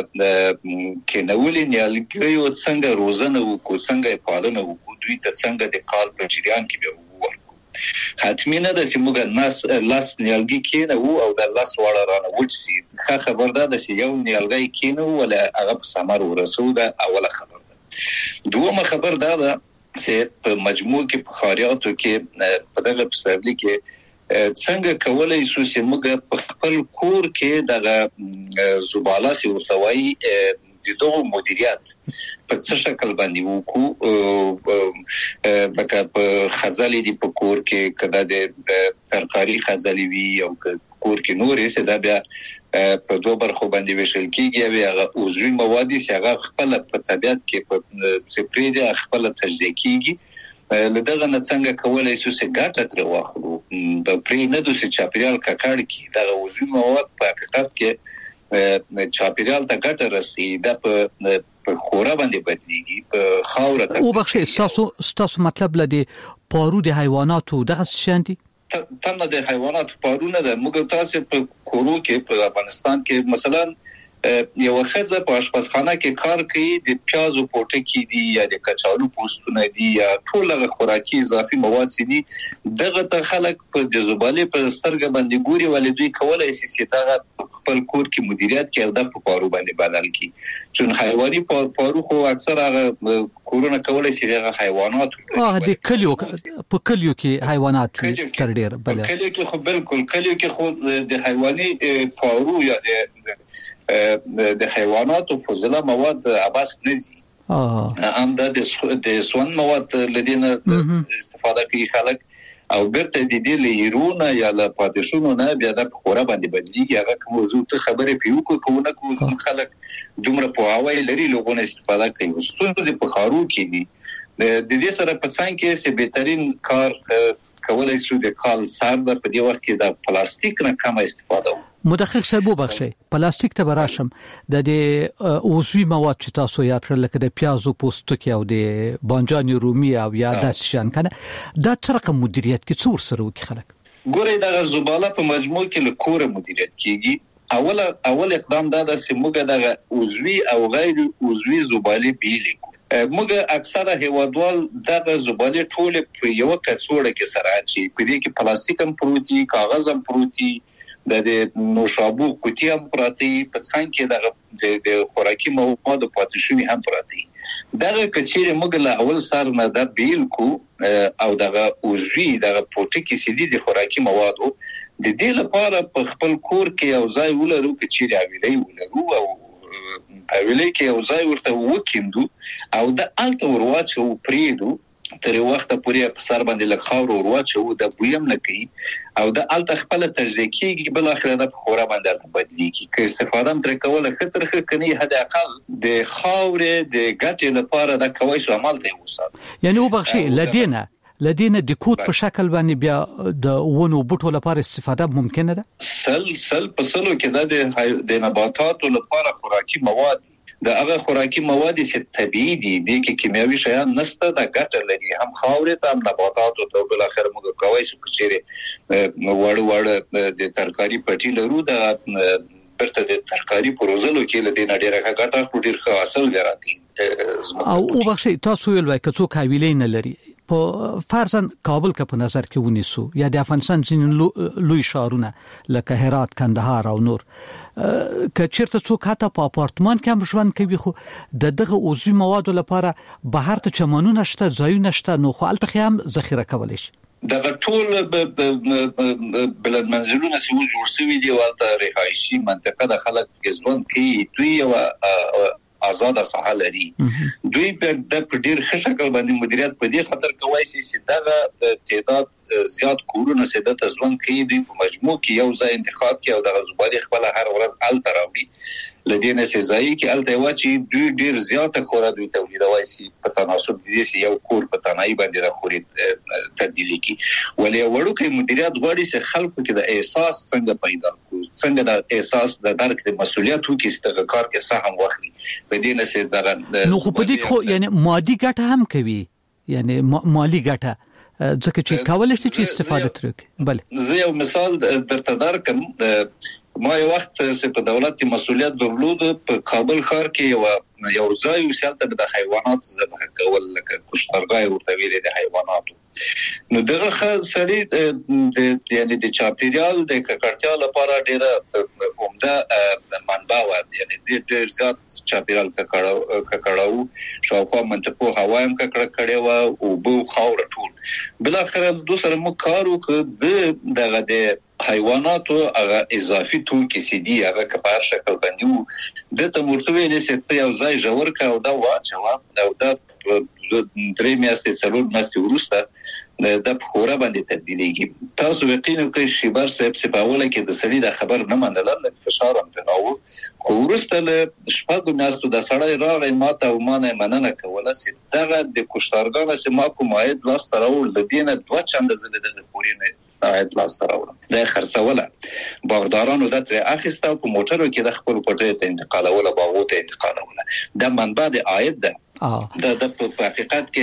Speaker 6: کېنولې نیالګیو څنګه روزنه وکړو، څنګه پالنه وکړو، دوی ته څنګه د کال په جریان کې به حتمی نه ده چې موږ لاس نیالګي کېنو او د لاس وړه رانه وچ شي. ښه خبر ده چې یو نیالګي کېنو ولا هغه په ثمر ورسو، ده اوله خبر ده. دومره خبر ده چې په مجموع کې په خاریاتو کې په دغه پسرلی کې څنګه کولای شو چې موږ په خپل کور کې دغه زباله سي ورتوي د دوه مدیریت په څه شکل باندې وکړو. لکه په خزالي دی په کور کې کدا د ترکاری خزالي وی او کور کې نورې څه دا بیا په دوه برخو باندې وشل کیږي. هغه عضوي مواد چې هغه خپل په طبيعت کې په سپری دي خپل تجزیه کیږي. لدغه نه څنګه کولای شو چې ګټه تر واخلو د پرې نه دوی چاپیریال ککړ کی دا عضوي مواد په حقیقت کې چاپیریال ته ګټه رسي. دا په خورا باندې بدليږي په خاور ته.
Speaker 5: او بخښه ستاسو مطلب لدی پارو د حیواناتو دغه شاندي
Speaker 6: تنه د حیواناتو پارونه د موږ تاسو په کورو کې په افغانستان کې مثلا یو خزه په آشپزخانه کې کار کوي، د پیازو پوټکی دي یا د کچالو پوستونه دي یا ټول خوراکي اضافي مواد دي، دغه ته خلک په د زباله په سترګ باندې ګوري ولې دوی کولای شي چې دغه خپل کور کې مدیریت کوي د پارو باندې بدل کی. چون حیواني پارو خو اکثر هغه کورونه کولای شي هغه حیوانات
Speaker 5: د کلیو په کلیو کې حیوانات تر ډیر بل
Speaker 6: کلیو کې خو بالکل کلیو کې خو د حیواني پارو یا د حیواناتو فضله مواد عباس نزي هم د سون مواد لدينا استفاده کوي خلک او برته د دې لیرونه یا له پادشونو نه بیا د خورا باندې بدلیږي. هغه کوم موضوع ته خبره پیو کوونه کوم خلک دومره په هواي لري لوګونه استفاده کوي. ستونزې په خارو کې دي. د دې سره په څنګه کې چې بهترین کار کولای شو د کال سر په دې وخت کې د پلاستیک نه کم استفاده وکړو.
Speaker 5: مدقق سبو بخشي پلاستیک ته براشم د عضوي مواد چې تاسو یاد کړل لکه د پیازو پوستکی او د بانجان رومي او یا د شان کنه دا څرقه مدیریت کې څور سره وکي خلک
Speaker 6: ګوري د زباله په مجموع کې له کور مدیریت کیږي. اول اقدام دا د سیموګه د عضوي او غیر عضوي زباله بیلیکو. موږ اکثره هیوادوال دغه زباله ټول په یو کڅوړه کې سره اچي، په دې کې پلاستیک هم پروتي، کاغذ هم پروتي، د نوشابو قوتي هم پراتی، په څنګه کې د خوراکي مواد پاتې هم پراتی. دغه کچېره موږ له اول سره نه د بیل کو او دغه عضوي دغه پوټکی سړي د خوراکي موادو د دې لپاره په خپل کور کې او ځای ولرو کچېره ویلې ولرو او اویلې کې یو ځای ورته وکیندو او د الته ورواچو پریدو تر وخت پورې په سر باندې له خاور ورواچو د بویم نه کوي او د الته خپل تجزیه کیږي بل اخر د خورا باندې بدلیږي. که استفاده تر کوله خطر کني هدا اقل د خاور د ګټې لپاره د کوي شو عمل دی وسه.
Speaker 5: یعنی وبخښي لدينا د کوټ په شکل باندې بیا د ونو بوټو لپاره استفاده ممکنه ده.
Speaker 6: سل په سلو کې د نباتاتو لپاره خوراکي مواد د هغه خوراکي مواد چې طبيعي دي د کیمیاوي شیان نشته د ګټه لري هم خاورې ته هم نباتاتو ته بل اخر موږ کوي چې وړ د ترکاری پټي لرو د برته د ترکاری پروزلو کې لدې نډیره ګټه خو ډیر ښه اصل ګراتي
Speaker 5: او وبخښي تاسو ویل وای کڅو کاویلې نه لري په فرضاً کابل کا په نظر کې ونیسو یا د افغانستان ځینې لوی شهرونه لکه هرات، کندهار او نور کچیرته څوک حتی په اپارتمان کې هم ژوند کوي خو دغه عضوي موادو لپاره بهر ته چمنونه شته، ځایونه شته، نو خو الته هم ذخیره کولای شي.
Speaker 6: دغه ټول بلند منزلونه چې جوړ شوي دي او رهایشي منطقه د خلک ژوند کوي دوی او آزاد ساحه لري. دوی په د ډیر ښه شکل باندې مدیریت په دې خاطر کوي چې دغه تعداد زیات کورونه سده ځوان کوي دوی په مجموع کې یو ځای انتخاب کوي او دغه زباله خپل هر ورځ ال تراوړي لدينا سزای کې الته واچي دوی ډیر زیات خورا دوی تولیدوي سي په تناسب دي چې یو کور په تنای باندې د خوري تبدیلی کی ولې وړو کې مدیریت غواړي چې خلکو کې د احساس څنګه پیدا څنګه د احساس د درک د مسولیت وکړي چې د کار کې سهم واخلي په دې نه سي دغه
Speaker 5: نو خو په دې خو یعنی مادي ګټه هم کوي یعنی مالی ګټه ځکه چې کولای شي چې استفاده ترې بل
Speaker 6: زه یو مثال درته درکم ما یو وخت چې په دولت کې مسولیت درلود په کابل ښار کې یو ځای وسالته د حیوانات ذبح کول لکه کشتارګاه ورته ویل د حیواناتو نو دغه سړی یعنی د چاپیریال د ککړتیا لپاره ډیره عمده منبع و یعنی ډیر زیات چاپیریال ککړاو شاوخوا منطقو هوا هم ککړه و او بو خاور ټول بل اخر دوسر مو کارو ک دغه د حیواناتو هغه اضافي توکي سي دي هغه کپار شکل باندې د تمرتوي نه سپته یو ځای جوړ کا او دا واچوا او دا درې میاشتې څلور میاشتې ورسته د خورا باندې تبدیلیږي تاسو یقینا کوي شیبر صاحب سپاوله کې د سړي د خبر نه منل د فشار هم تراو خو ورسته له شپږ میاشتو د سړی راغی ماته او مانه مننه کوله چې دغه د کشتارګانو چې ما کوم عاید لاس تراول د دینه دوه چنده زده د خورینه عاید لاس تراول د خرڅوله باغدارانو د تر اخیسته په موټرو کې د خپل پټه ته انتقالوله باغو ته انتقالوله د منبع د عاید ده د په حقیقت کې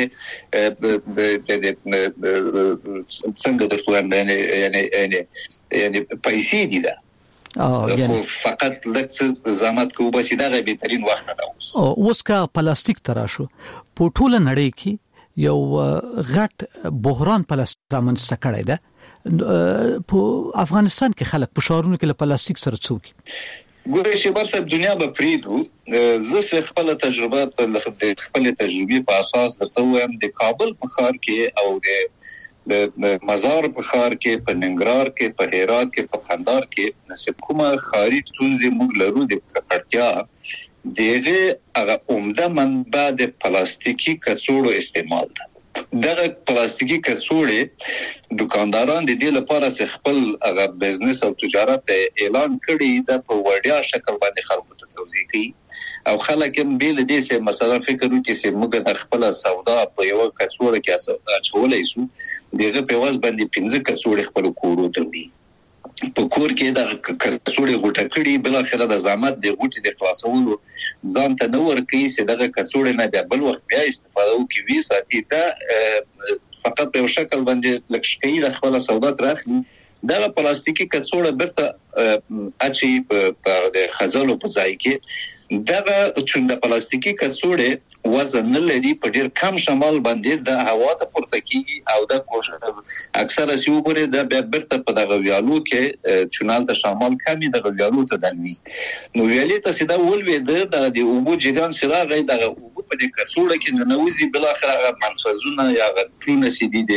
Speaker 6: څنګه درته یعنی پیسې دي ده یعنی فقط لکه زحمت کوو بس دا بهترین وخت ده
Speaker 5: اوس کا پلاستیک تراشو په ټوله نړۍ کې یو غټ بحران پلاستیک رامنځته کړی ده په افغانستان کې خلک په شهرونو کې له پلاستیک سره څوک
Speaker 6: ګورې شیبر صاحب دنیا به پریدو زه خپل تجربه په اساس درته وایم د کابل په ښار کې او د مزار په ښار کې په ننګرهار کې په هرات کې په قندهار کې نسب کومه ښاري ستونزې موږ لرو د ککړتیا دغه هغه عمده منبع د پلاستیکي کڅوړو استعمال ده دغه پلاستیکي کڅوړې دکانداران د دې لپاره چې خپل هغه بزنس او تجارت اعلان کړي د په وړیا شکل باندې خلکو ته توضیح کوي او خلک هم بیل دې چې مثلا فکر وکړي چې موږ د خپل سودا په یو کڅوړه کې اچولای شو دغه په واس باندې 15 کڅوړې خپل کورو ته وړي په کور کې د کڅوړې غوټه کړي بل اخره د زحمت د غوټې د خلاصولو ځان ته نو ورکي چې دغه کڅوړې نه بل وخت بیا استفاده وکړي وی ساتي دا فقط په شکل باندې لکشکې د خپل سودا ترخلي دغه پلاستیکي کڅوړه برته اچي په خزانو په ځای کې دغه چوند پلاستیکي کڅوړې وزن لري په ډیر کم شمال باندې د هوا ته پورته کیږي او د اکثره سی وګوره د برته په دغه ویالو کې چونال ته شمال کمی د ویالو ته دني نو ویالې ته سیده ولوي د اوبو جریان سره غي د اوبو په دې کڅوړه کې ننوزي بل اخر منفذونه یا غټونه سي دي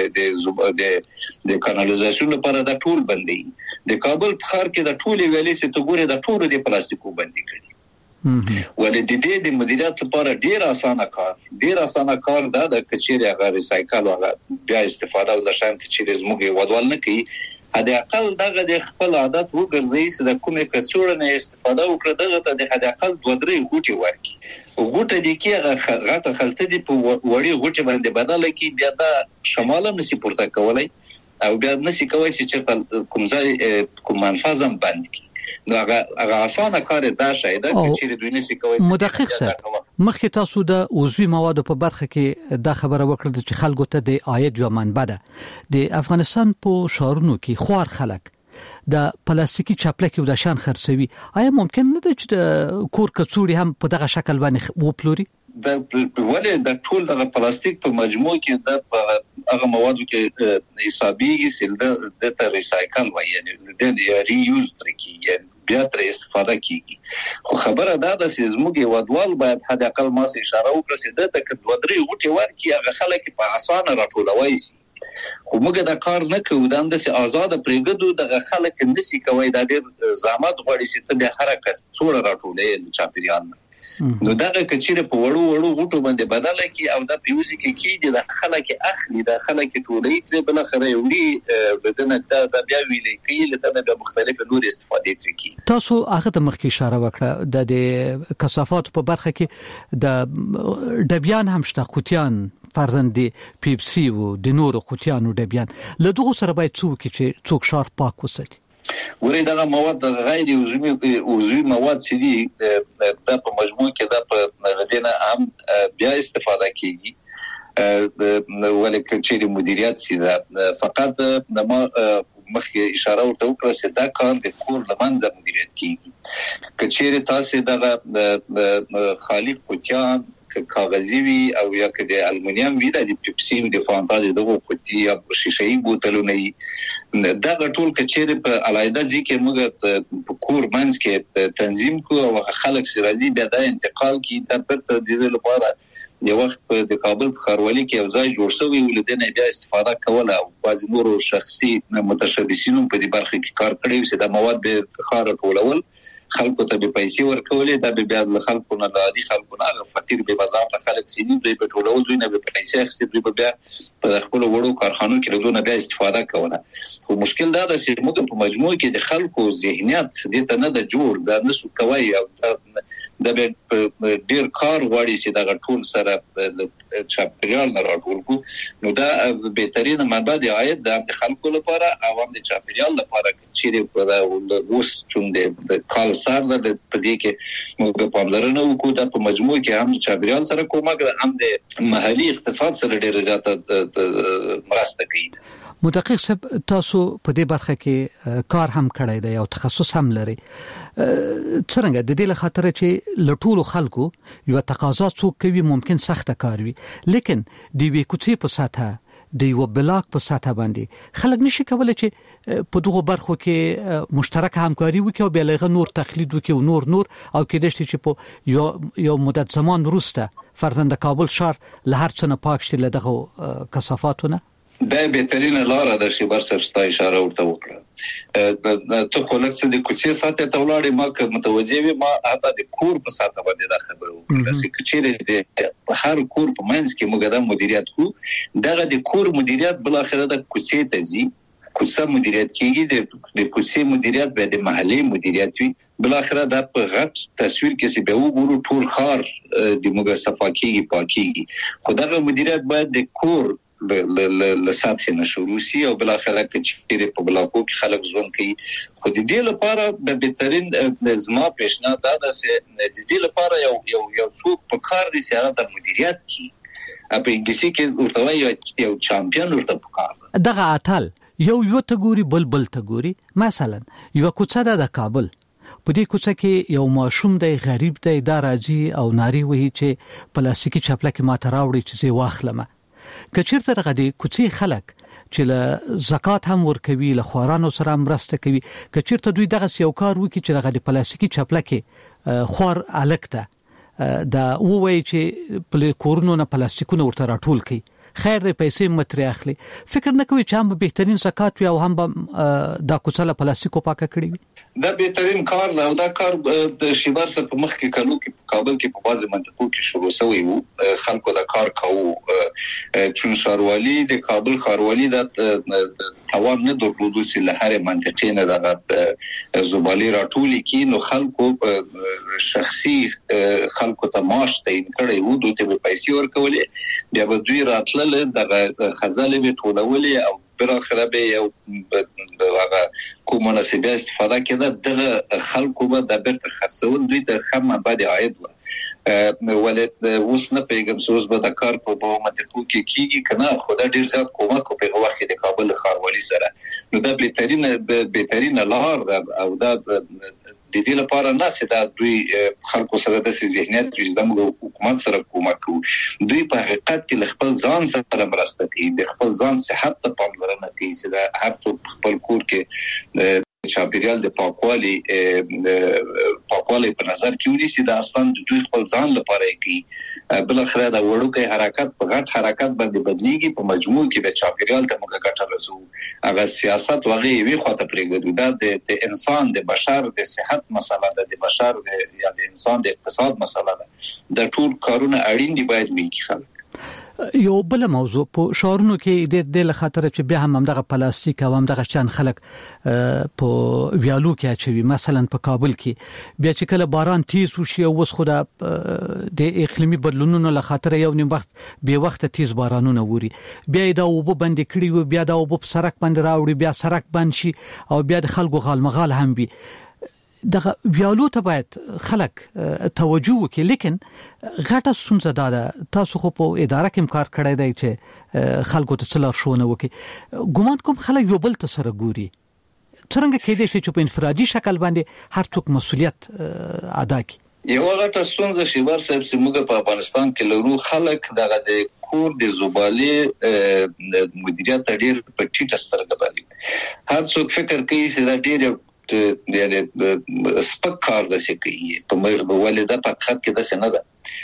Speaker 6: د کانالیزاسیون لپاره د ټول بندي د کابل په ښار کې د ټول ویالې سي ته ګوره د ټول د پلاستیکو بندي کړي ولې د دې د مدیریت لپاره ډیر اسانه کار دا د کچېره غیر ریسایکل او بیا استفاده او د شان کچېره زموږ ودوال نه کوي هدا اقل دغه د خپل عادت وګرځي چې د کومه کڅوړه نه استفاده وکړه دغه ته د هدا اقل 2-3 غوټي ورکي غوټه دي کې غټه خلته دي په وړي غوټي باندې بدل کی بیا د شمال نسی پورته کولای او بیا نسی کوي چې کوم ځای کوم منفذم بند کی نو هغه اسانه کار دا شاید چې دوی نسی کوي
Speaker 5: مدقق سره مخکې تاسو د عضوي موادو په برخه کې دا خبره وکړه چې خلکو ته د عاید یو منبع ده د افغانستان په شهرونو کې خوار خلک د پلاستیکي چاپلکي او د شان خرڅوي آیا ممکن نه ده چې د کور کڅوړي هم په دغه شکل باندې وپلوري
Speaker 6: ولې د ټول د پلاستیک په مجموع کې د هغه موادو کې حسابيږي چې د ریسایکل وایي یعنی د ری یوز ترکی بیا تر استفاده کیږي خو خبره دا ده چې زموږ ودوال باید حد اقل ما سه اشاره وکړي چې د تک 2-3 غوټي ورکي هغه خلک په اسانه راټولوي خو موږ دا کار نه کوو دا هم د آزاد پرېګدو د خلک اندسي کوي دا ډېر زحمت غواړي چې ته به حرکت څوړه راټولې چاپیریال نو دا کچېره په وړو غوټو باندې بدله کی او دا پیوزي کې د خلک اخلي د خلک ټولې کړي بل خره وړي بدنه دا بیا ویلې کې لته به مختلف نور استفادې کوي
Speaker 5: تاسو هغه ته مخکې اشاره وکړه د کثافات په برخه کې د ډبیان هم شته قوتیان فرزند پیپسي او د نور قوتیانو ډبیان له دغه سره باید څوک شار پاک وساتي
Speaker 6: ورې دا مواد غیر عضوي مواد چې دي د په مجموع کې د په ردینه هم بیا استفاده کیږي ولکه چې مدیریت سي دا فقط د ما مخکې اشاره ورته وکړه چې دا کار د کور لمنځه مدیریت کیږي کچېره تاسو د خالق پوتیان کاغذي وي او یا که د المونیم وي د پیپسي د فانتا دغه قوتي یا شیشه‌ای بوتلونه دا ټول کچېره په علایده ځکه موږ په کور منځ کې تنظیم کو او خلک سرازي بیا د انتقال کی د برته د لپاره یو وخت په کابل په خاروالي کې یو ځای جوړ شوی ولدنه بیا استفاده کوله او بعض نورو شخصي متشبثینو په دې برخه کې کار کړی چې د مواد به خار ټولول خلکو ته به پیسې ورکولې دا به بیا د خلکو نه عادي خلکو نه فقیر به بازار ته خلک سینې دوی په ټولول دوی نه به پیسې اخیستي دوی به بیا په خپل وړو کارخانو کې له بیا استفاده کوله خو مشکل دا ده چې موږ په مجموع کې د خلکو ذهنیت دې ته نه د جوړ دا نسو کوي او د ډیر کار غواړي چې دا ټول سره د چاپیریال نه راټول کو نو دا بهترینه منبع دی عاید د خلکو لپاره او هم د چاپیریال لپاره چې د اوس چون د کال سره د پدې کې موږ پاملرنه وکړو د په مجموع کې هم چاپیریال سره کومک هم د محلي اقتصاد سره ډیر زیاته مرسته کوي
Speaker 5: مدقق صاحب تاسو په دې برخه کې کار هم کړی دی او تخصص هم لري څنګه د دې له خاطر چې لټول خلکو یو تقاضا څوک کوي ممکن سخت کار وي لیکن د وی کوڅې په ساته د یو بلاک په ساته باندې خلک نشي کولای چې په دغه برخو کې مشترک همکاري وکړي او بلغه نور تقلید وکړي او نور او کې دشت چې په یو مدت زمان وروسته فرضاً د کابل ښار له هر څه نه پاک شي له دغه کثافاتونه
Speaker 6: دا بهترینه لار ده چې برسر ستا اشاره ورته وکړه ته خو لکه د کوڅې ساته ته ولاړې ما که متوجه وي ما حتی د کور په ساته باندې دا خبره وکړه چې چیرې د هر کور په منځ کې موږ د مدیریت کو دغه د کور مدیریت بل اخر د کوڅې ته ځي کوڅه مدیریت کیږي د کوڅې مدیریت به د محلي مدیریت وي بل اخر د په غټ تصویر کې چې به وګورو ټول خار د موږ صفاکیږي پاکیږي خو دغه مدیریت باید د کور له سطح نشورو سي او بل اخر کې په بلاکو کې خلک ژوند کوي خو د دې لپاره به بهترین زما پیشنهاد دا ده چې د دې لپاره یو څوک په کار دي چې هغه د مدیریت کی په انګلیسي کې ورته وایي یو چامپیون ورته په کار
Speaker 5: دغه اتل یو ته ګوري بل ته ګوري مثلا یو کوڅه د کابل په دې کوڅه کې یو ماشوم دی غریب دی دا راځي او ناری وهي چې پلاستیکي چپلکه ماته راوړي چې زه واخلم کچیرته دغه د کوڅې خلک چې له زکات هم ورکوي له خوارانو سره مرسته کوي کچیرته دوی دغه یو کار وکړي چې دغه د پلاستیکي چپلکه خور الکته دا وایي چې په کورونو نه پلاستیکونه ورته راټول کړي خیر دې پیسې متري اخلي فکر نه کوي چې هم بهترین زکات وي او هم دا کوڅه له پلاستیکو پاکه کړي وي
Speaker 6: دا بهترین کار دا او دا کار د شیبر سره په مخ کې کلو کې کابل کې په بازي منطقو کې شروع شوی وو خلکو دا کار کوو چون شاروالي د کابل خاروالي د توان نه درلودو چې له هر منطقې نه د زبالي راټولي کې نو خلکو شخصي خلکو ته معاش تعین کړي وو دوی ته پیسې ورکولې بیا به دوی راتلل د خزانه به ټولولې او بل اخر به یو هغه کومه نسبه استفاده کړه دغه خلکو به د برته خرڅول دوی ته خمه بعد عاید ولې اوس نه پیغام سوز به د کار په منطقو کې کیږي کنه خدای ډیر زیات کومک په وخت د کابل خاروالي سره نو دا بهترین لار او دا د دې لپاره نه چې دا دوی خلکو سره د ذهنیت چې د حکومت سره کومک کوي دوی په حقیقت کې خپل ځان سره مرسته کوي د خپل ځان صحت ته پاملرنه کوي چې دا هر څوک خپل کور کې چاپیریال د پاکوالي په نظر کې ونیسي دا اصلا د دوی خپل ځان لپاره کوي بل اخر دا وړوکی حرکت په غټ حرکت باندې بدلیږي په مجموع کې د چاپیریال ته موږ ګټه رسو هغه سیاست وغه وی خواته پرېږدو دا د انسان د بشر د صحت مسله ده د بشر یا د انسان د اقتصاد مسله ده د ټول کارونه اړین دي باید وي خلک
Speaker 5: یو بل موضوع په شهرونو کې د لخاطر چې بیا هم دغه پلاستیک او هم دغه شان خلک په ویالو کې اچوي. مثلا په کابل کې بیا چې کله باران تیز وشي او وس خدا د اقلیمي بدلونونو لخاطر یو نیم وخت به وخت تیز بارانونه ووري، بیا دا وبو بند کړي وي، بیا دا وبو په سرک باندې راوړي، بیا سرک بند شي او بیا د خلکو غالمغال هم وي. دغه ویالو ته باید خلک توجه وکړي. لیکن غټه ستونزه ده، تاسو خو په اداره کې کار کړی دی چې خلکو ته څلور شونه وکړي. ګومان کوم خلک یو بل ته سره ګوري. څنګه کېدای شي چې په انفرادي شکل باندې هر څوک مسؤلیت ادا کړي؟
Speaker 6: یو غټه ستونزه شي ورسره چې موږ په افغانستان کې لرو، خلک دغه د کور د زبالې مدیریت ډېر په ټیټه سترګه باندې هر څوک فکر کوي چې دا ډېر یعنی سپک کار داسې کوي. په ولدا په خط کې داسې نه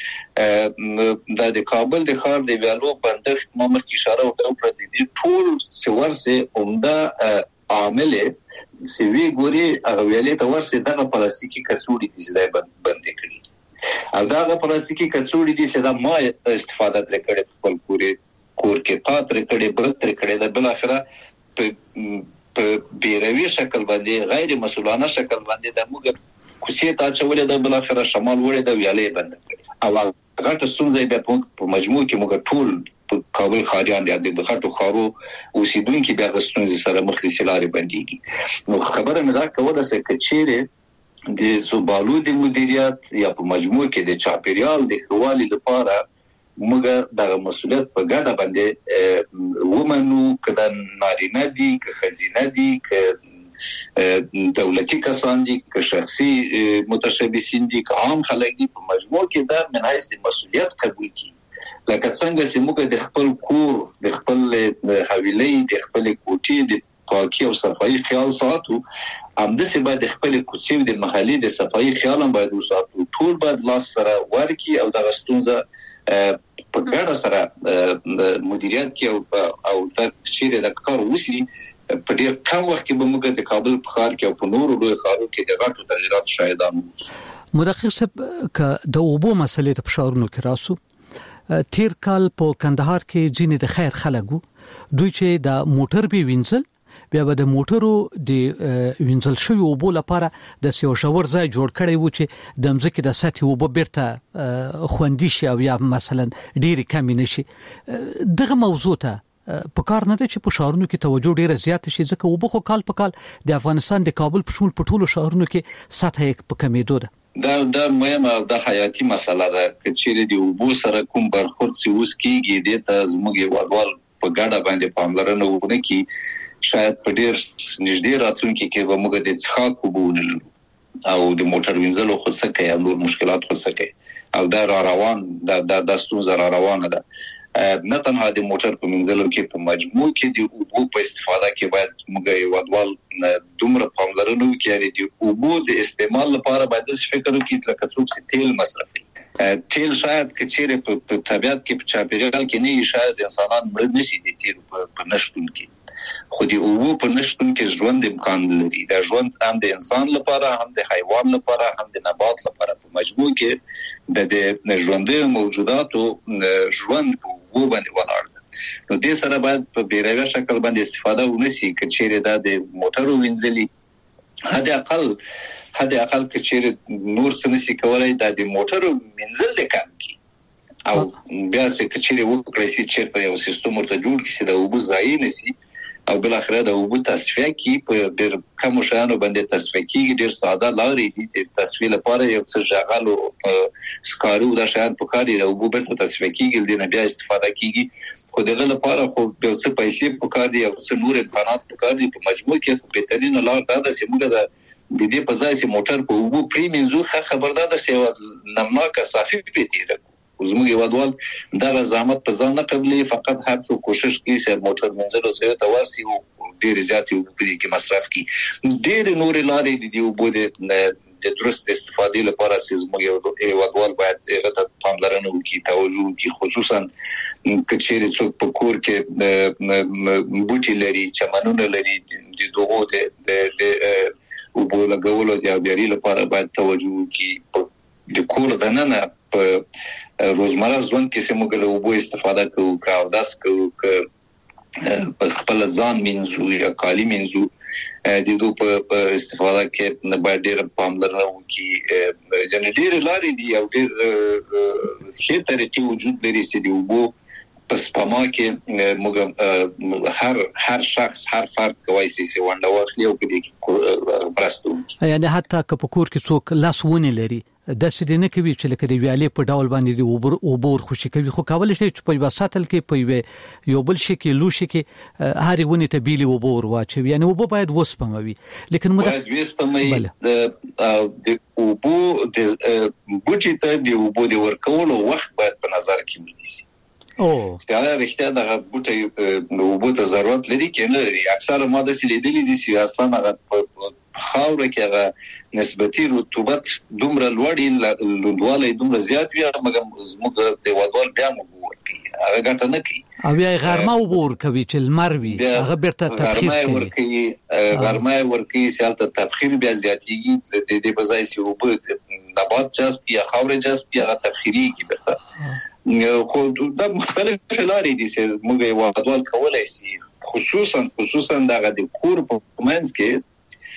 Speaker 6: ده. د کابل د ښار د ویالو بندښت ما مخکې اشاره وکړه، د دې ټول څورسه عمده عامل سوي ګوري هغه ویلې ته ورسې دغه پلاستیکي کڅوړي دي چې بند کړي، او دغه پلاستیکي کڅوړي دي چې دا ما استفاده ترې کړې خپل کور کې پاتره کړې بل تر کړې د بل اخره په بیروي شکل باندې غیر مسؤلانه شکل باندې د موږ کوڅې ته چولې د بل اخره شمال وړې د ویالې بند کړې. او غټه ستونزه بیا په مجموع کې موږ ټول په کابل خاریان د غټو خارو اوسیدونکو بیا غستونځ سره مخ دي سلاري باندېږي. نو خبره مې دا کوله چې کچېره د زبالو د مدیریت یا په مجموع کې د چاپیریال د خوالي لپاره موږ د مسؤلیت په ګډه باندې ومنو، کله نارینه دي که خزینه دي که دولتي کسان دي که شخصي متشبثین دي که عام خلک دي، په مجموع کې دا من حیث مسؤلیت قبول کړي. لکه څنګه چې موږ د خپل کور، د خپل حویلې، د خپل کوټې د پاکي او صفایي خیال ساتو، همداسې باید خپل کوڅې د محلي د صفایي خیال هم باید وساتو. ټول باید لاس سره ورکی او د غستونزه په ګډه سره مدیریت کې او د چیرې د کار وسی په ډیر کم وخت کې به موږ د کابل په ښار کې او په نورو لوی ښارونو کې د غټو تغیرات شاهدان وو.
Speaker 5: مدقق صاحب، ک د اوبو مسلې ته په شاورونو کې راسو، تیر کال په کندهار کې ځینې د خیر خلکو دوی چې د موټر به وینځل، بیا به د موټرو د وینځل شوی اوبو لپاره د سیو شاور ځای جوړ کړی وو چې د مځکې د سطح اوبو بیرته خوندي شي او یا مثلا ډېری کم نشي. دغه موضوع ته په کار نه دی چې په شهرونو کې توجه ډیره زیات شي، ځکه اوبو خو کال په کال د افغانستان د کابل په شمول په ټولو شهرونو کې سطح یې په کمیدو ده.
Speaker 6: دا مهمه او د حیاتي مسله ده چې د اوبو سره کوم برخورد سی اوس کیږي د ته زموږ وړوال په ګډه باندې پاملرنه وکړي کی شاید په ډیر نږدې راتلونکي کې به موږ د څښاک اوبه ونلرو او د موټر وینځلو خو څه کوي او نور مشکلات خو څه کوي او دا را روان د ستونزه را روانه ده. نه تنها د موټر په وینځلو کې په مجموع کې د اوبو په استفاده کې باید موږ ودوال دومره پاملرنه وکړي د اوبو د استعمال لپاره باید فکر وکړي لکه څوک چې تیل مصرفوي. تیل شاید کچېره په طبيعت کې په چاپیریال کې نه شاید انسانان مړ نشي د تیل په نشټون کې، خو د اوبو په نشټون کې ژوند امکان لري. دا ژوند هم د انسان لپاره، هم د حیوان لپاره، هم د نبات لپاره په مجموع کې د ژوندۍ موجوداتو ژوند په اوبو باندې ولاړ دی. نو دې سره باید په بیروي شکل باندې استفاده ونشي. کچېره د موټرو وینځلي حد اقل کچېره نور څه نشي کولای د موټرو وینځل کم کی او بیا چې کچېره وکړي چې چیرته یو سیستم ورته جوړ کړي د اوبو ځای نشي او بل اخره د اوبو تصفیه کی په ډیر کم شانو باندې تصفیه کیږي. ډیر ساده لارې دي چې تصفیه لپاره یو څه ژغالو سکارو د شان په کار دی د اوبو په تصفیه کیږي د نه بیا استفاده کیږي، خو دغه لپاره خو یو څه پیسې په کار دی او څه نور امکانات په کار دي. په مجموع کې بهترین لار دا ده چې موږ د دې په ځای چې موټر په اوبو پریمنځو خبردار ده چې نمناکه صافي پیتیره زموږ یوادوال دا زحمت په ځان نه قبلي، فقط هر څو کوشش کوي چې موټر منځلو څخه تواسي او ډیر زیات یو کې مصرف کی. ډیر نور لارې دي اوبو د درست استفادې لپاره چې زموږ یوادوال باید هغه پاملرنه وکړي، توجه وکړي، خصوصا کچېره څوک په کور کې بوټي لري، چمنونه لري، د دوغو د اوبو لګولو د ابياري لپاره باید توجه وکړي. د کور دننه په روزمره ژوند کې سمو له اوبو استفاده کوو او داس کوو ک خپل ځان منځو یا کالی منځو د دوی په استفاده کې نه باید ډېر پاملرنه وکړي یعنی ډېر لارې دي او ډېر ښه طریقې وجود لري چې د اوبو په سپما کې موږ هر شخص هر فرد کوي چې ونده واخلي او کې برستو
Speaker 5: یعنی حتی که په کور کې څوک لاسونه لري د سیدنه کوي چې لکه د ویالې په ډول باندې د اوبور خوشي کوي خو کول شي چې په وساتل کې په یو بل شي کې لو شي کې هر ونی ته بیلی اوبور واچوي یعنی اوبو باید وسپموي لیکن
Speaker 6: باید وسپموي د اوبو د بوجي ته د اوبو د ورکولو وخت باید په نظر کې ونیسي ستاره رښتیا دغه بوټي اوبو ته ضرورت لري کنه لري اکثره ماده سلیدلې دي چې اصلا هغه خاوره کې هغه نسبتي رطوبت دومره لوړی لوړوالی دومره زیات وي مګر زموږ د وادوال بیا مو ورکی هغه ګټه نه کوي
Speaker 5: او بیا غرمه وبور کوي چې المر وي هغه بیرته تبخیر
Speaker 6: کوي غرمه ورکی سالته تبخیر بیا زیاتیږي د دې په ځای چې وبو نبات جذب یا خاوره جذب یا تبخیری کی بیرته خو د مختلف لارې دي چې موږ وادوال کولای شي خصوصا دغه د کور په منځ کې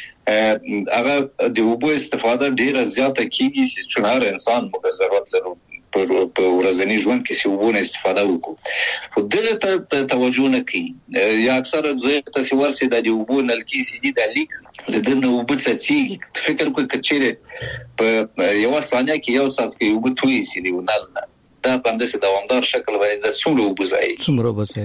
Speaker 6: هغه د اوبو استفاده ډیره زیاته کیږي چې چونار انسان موږ ضرورت لرو په ورځنی ژوند کې چې اوبو نه استفاده وکړو خو دغه ته توجه نه کوي یا اکثره زه تاسو ورسې د اوبو نلکی سي دي د لیک لدنه اوبو څخه فکر کوي کچېره په یو ثانیه کې یو څاڅکی اوبو توي سي دی ونل دا په داسې دوامدار شکل باندې د څومره وبځای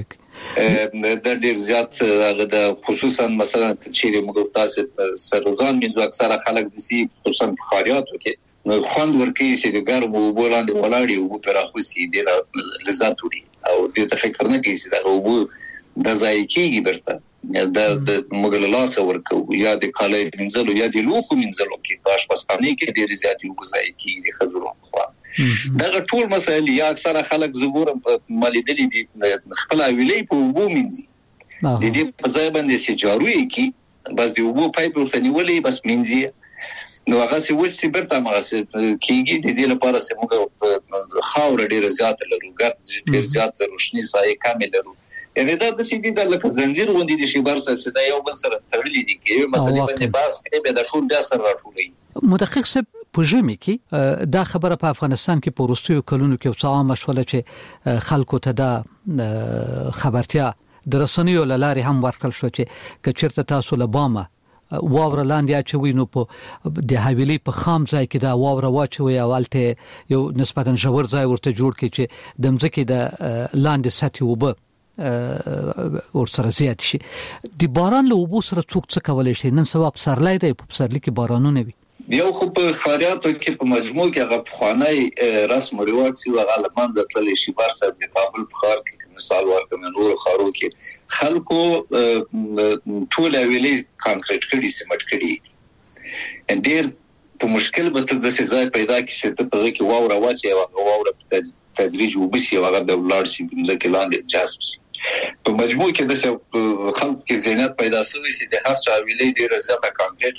Speaker 6: د ډیر زیات هغه د خصوصا مثلا چې موږ تاسو سرزان منځو اکثره خلک د سي خصوصا بخاریاتو کې خوند ورکوي چې د ګرمو اوبو لاندې ولاړی اوبو پر اخوسي د لذت وړي او د تفکر نه کوي چې د اوبو د ځای کېږي برته د موږ له لاسه ورکو یا د کالي منځلو یا د لوخو منځلو کې پاش پسخانه کې ډیر زیات اوبو ځای کېږي د خزرو خوا دغه ټول مسایل یا اکثره خلک زګور مالیدلې دي خپل ویلې په وګو منځي د دې په ځای باندې چې جاروي کی بس دی وګو پایپ ورتنیولې بس منځي نو هغه څه وڅ برته مغه کیږي د دې لپاره چې موږ خاور ډیر زیات لرو ګرد ډیر زیات روشنی سایه کامل لرو یعنی دا د سیدی د لکه زنجیر غوندي د شیبر سره چې دا یو بل سره تړلې دي کې مثلا باندې باس کې به د ټول بیا سره راټولې
Speaker 5: متخصص په ژمي کې دا خبره په افغانستان کې په وروستیو کلونو کې څه عامه شوله چې خلکو ته دا خبرتیا د رسنیو لارې هم ورکړل شو چې کچرته تاسو له بامه واوره لاندې اچوي نو په د حویلي په خام ځای کې دا واوره واچوي او الته یو نسبتا ژور ځای ورته جوړ کړي چې د مځکې د لاندې سطح وبه ورسره زیات شي د باران له اوبو سره څوک څه کولای شي نن سبا په سرلای دی په سرلی کې بارانونه وي
Speaker 6: یو خو په خاریاتو کې په مجموع کې هغه خوانای رسم او رواج سی هغه لمنځه تللی شي بارسه د کابل په خار کې مثال ورکوم نور خارو کې خلکو ټول ویلي کانکریټ کړي سیمټ کړي ډېر په مشکل به ته د ځای پیدا کې چې ته په کې واوره واچي او واوره په تدریج وبسي هغه د ولار سي ځکه لاندې جذب سي په مجموع کې د خلک کې ذهنیت پیدا شوی چې د هر چا ویلي ډېر زیاته کانکریټ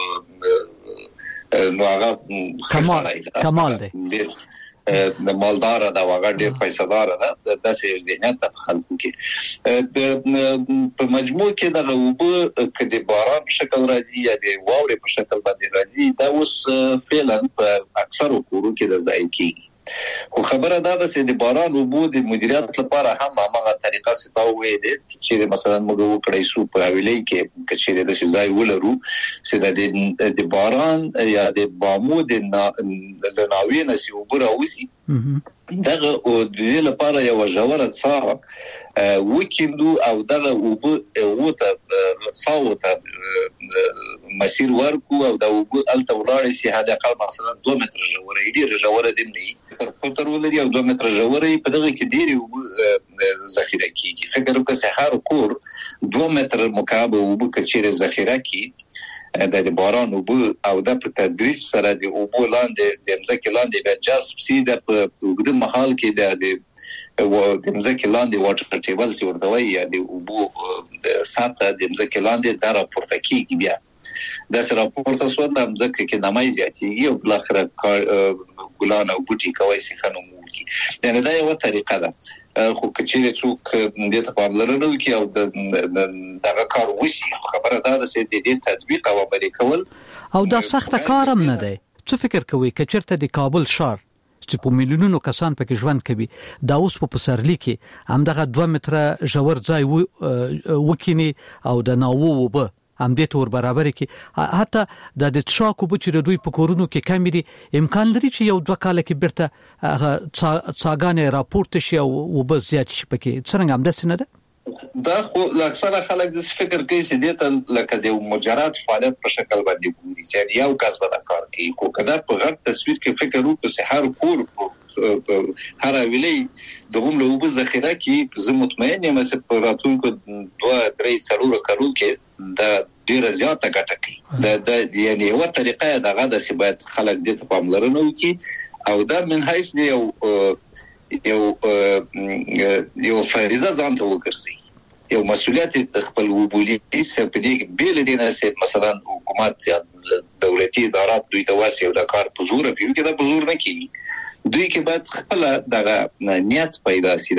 Speaker 6: او نو هغه
Speaker 5: کمال دی
Speaker 6: د مالدار دا هغه ډېر پیسې دار ده د داسې ذهنیت د خلکو کې په مجموع کې د اوبو کې د باران په شکل راځي یا د واورې په شکل باندې راځي دا اوس فعلا په اکثرو کورو کې د ځای کېږي خو خبره دا ده چې د باران اوبو د مدیریت لپاره هم هغه طریقه ستاوي دي چې مثلا موږ وکړای شو په ویلې کې چې د ځای ولرو چې د باران یا د بامو د ناوې نسی اوبو راوځي دغه او د دې لپاره یو ژوره څاه وکیندو او دغه اوبو وته څاوته مسیر ورکو او د اوبو الته ولاړ شي هدا اقل مثلا 2 متر ژوره ډیره ژوره دی نه تر ولري او 2 متر ژوره په دغه کې ډیره ذخیره کیږي فکر وکړه چې هر کور 2 متر مکعب اوبو کچېره ذخیره کی د باران اوبو او د په تدریج سره د اوبو لاندې د مځکې لاندې به جذب سي د وګړو محل کې د مځکې لاندې واټر ټیبل سی ورته وایي یا د اوبو ساته د مځکې لاندې د راپورته کیږي بیا د سره راپورته سو د مځکې کې نمای زیاتیږي او بل اخر ګلان او بوټي کوي سي خنو وکړي یعنی دا یو طریقه ده خو کچېره څوک د ته پاملرنه وکړي او دغه کار وشي خبره ده چې د دې تطبیق او عملي کول
Speaker 5: او دا سخت کارم نه دی څه فکر کوي کچرته د کابل ښار چې په میلیونونو کسان پکې ژوند کوي دا اوس په پسرلی کې همدغه 2 متره ژور ځای وکینی او د ناوو وب هم دې تور برابر کې حتی د څاکو بچو دوی په کورونو کې کمیري امکان لري چې یو 2 کال کې برته څاګانې راپورته شي او وب زیات شي پکې څنګه هم داسې نه ده
Speaker 6: دا خو اکثره خلک د فکر کوي چې دته لکه د مجرد فعالیت په شکل باندې ګوري چې یو کس به دا کار کوي خو کدا په غټ تصویر کې فکر وکړو چې هر کور هر ویلې د هم له وب ذخیره کې زه مطمئن یم چې په راتلونکو 2-3 څلور کارو کې دا ډیر زیاته ګټه کوي د یعنی یو طریقه دغه د سبات خلک د ته پاملرنه وکړي او دا من حیث یو فریضه ځان ته وګرځي یو مسؤلیت خپل وبولي چې په دې کې بیل دینه چې مثلا حکومت یا دولتي ادارات دوی ته واسي او د کار په زور په یو کې دا په زور نه کوي دوی کې باید خپل دغه نیت پیدا شي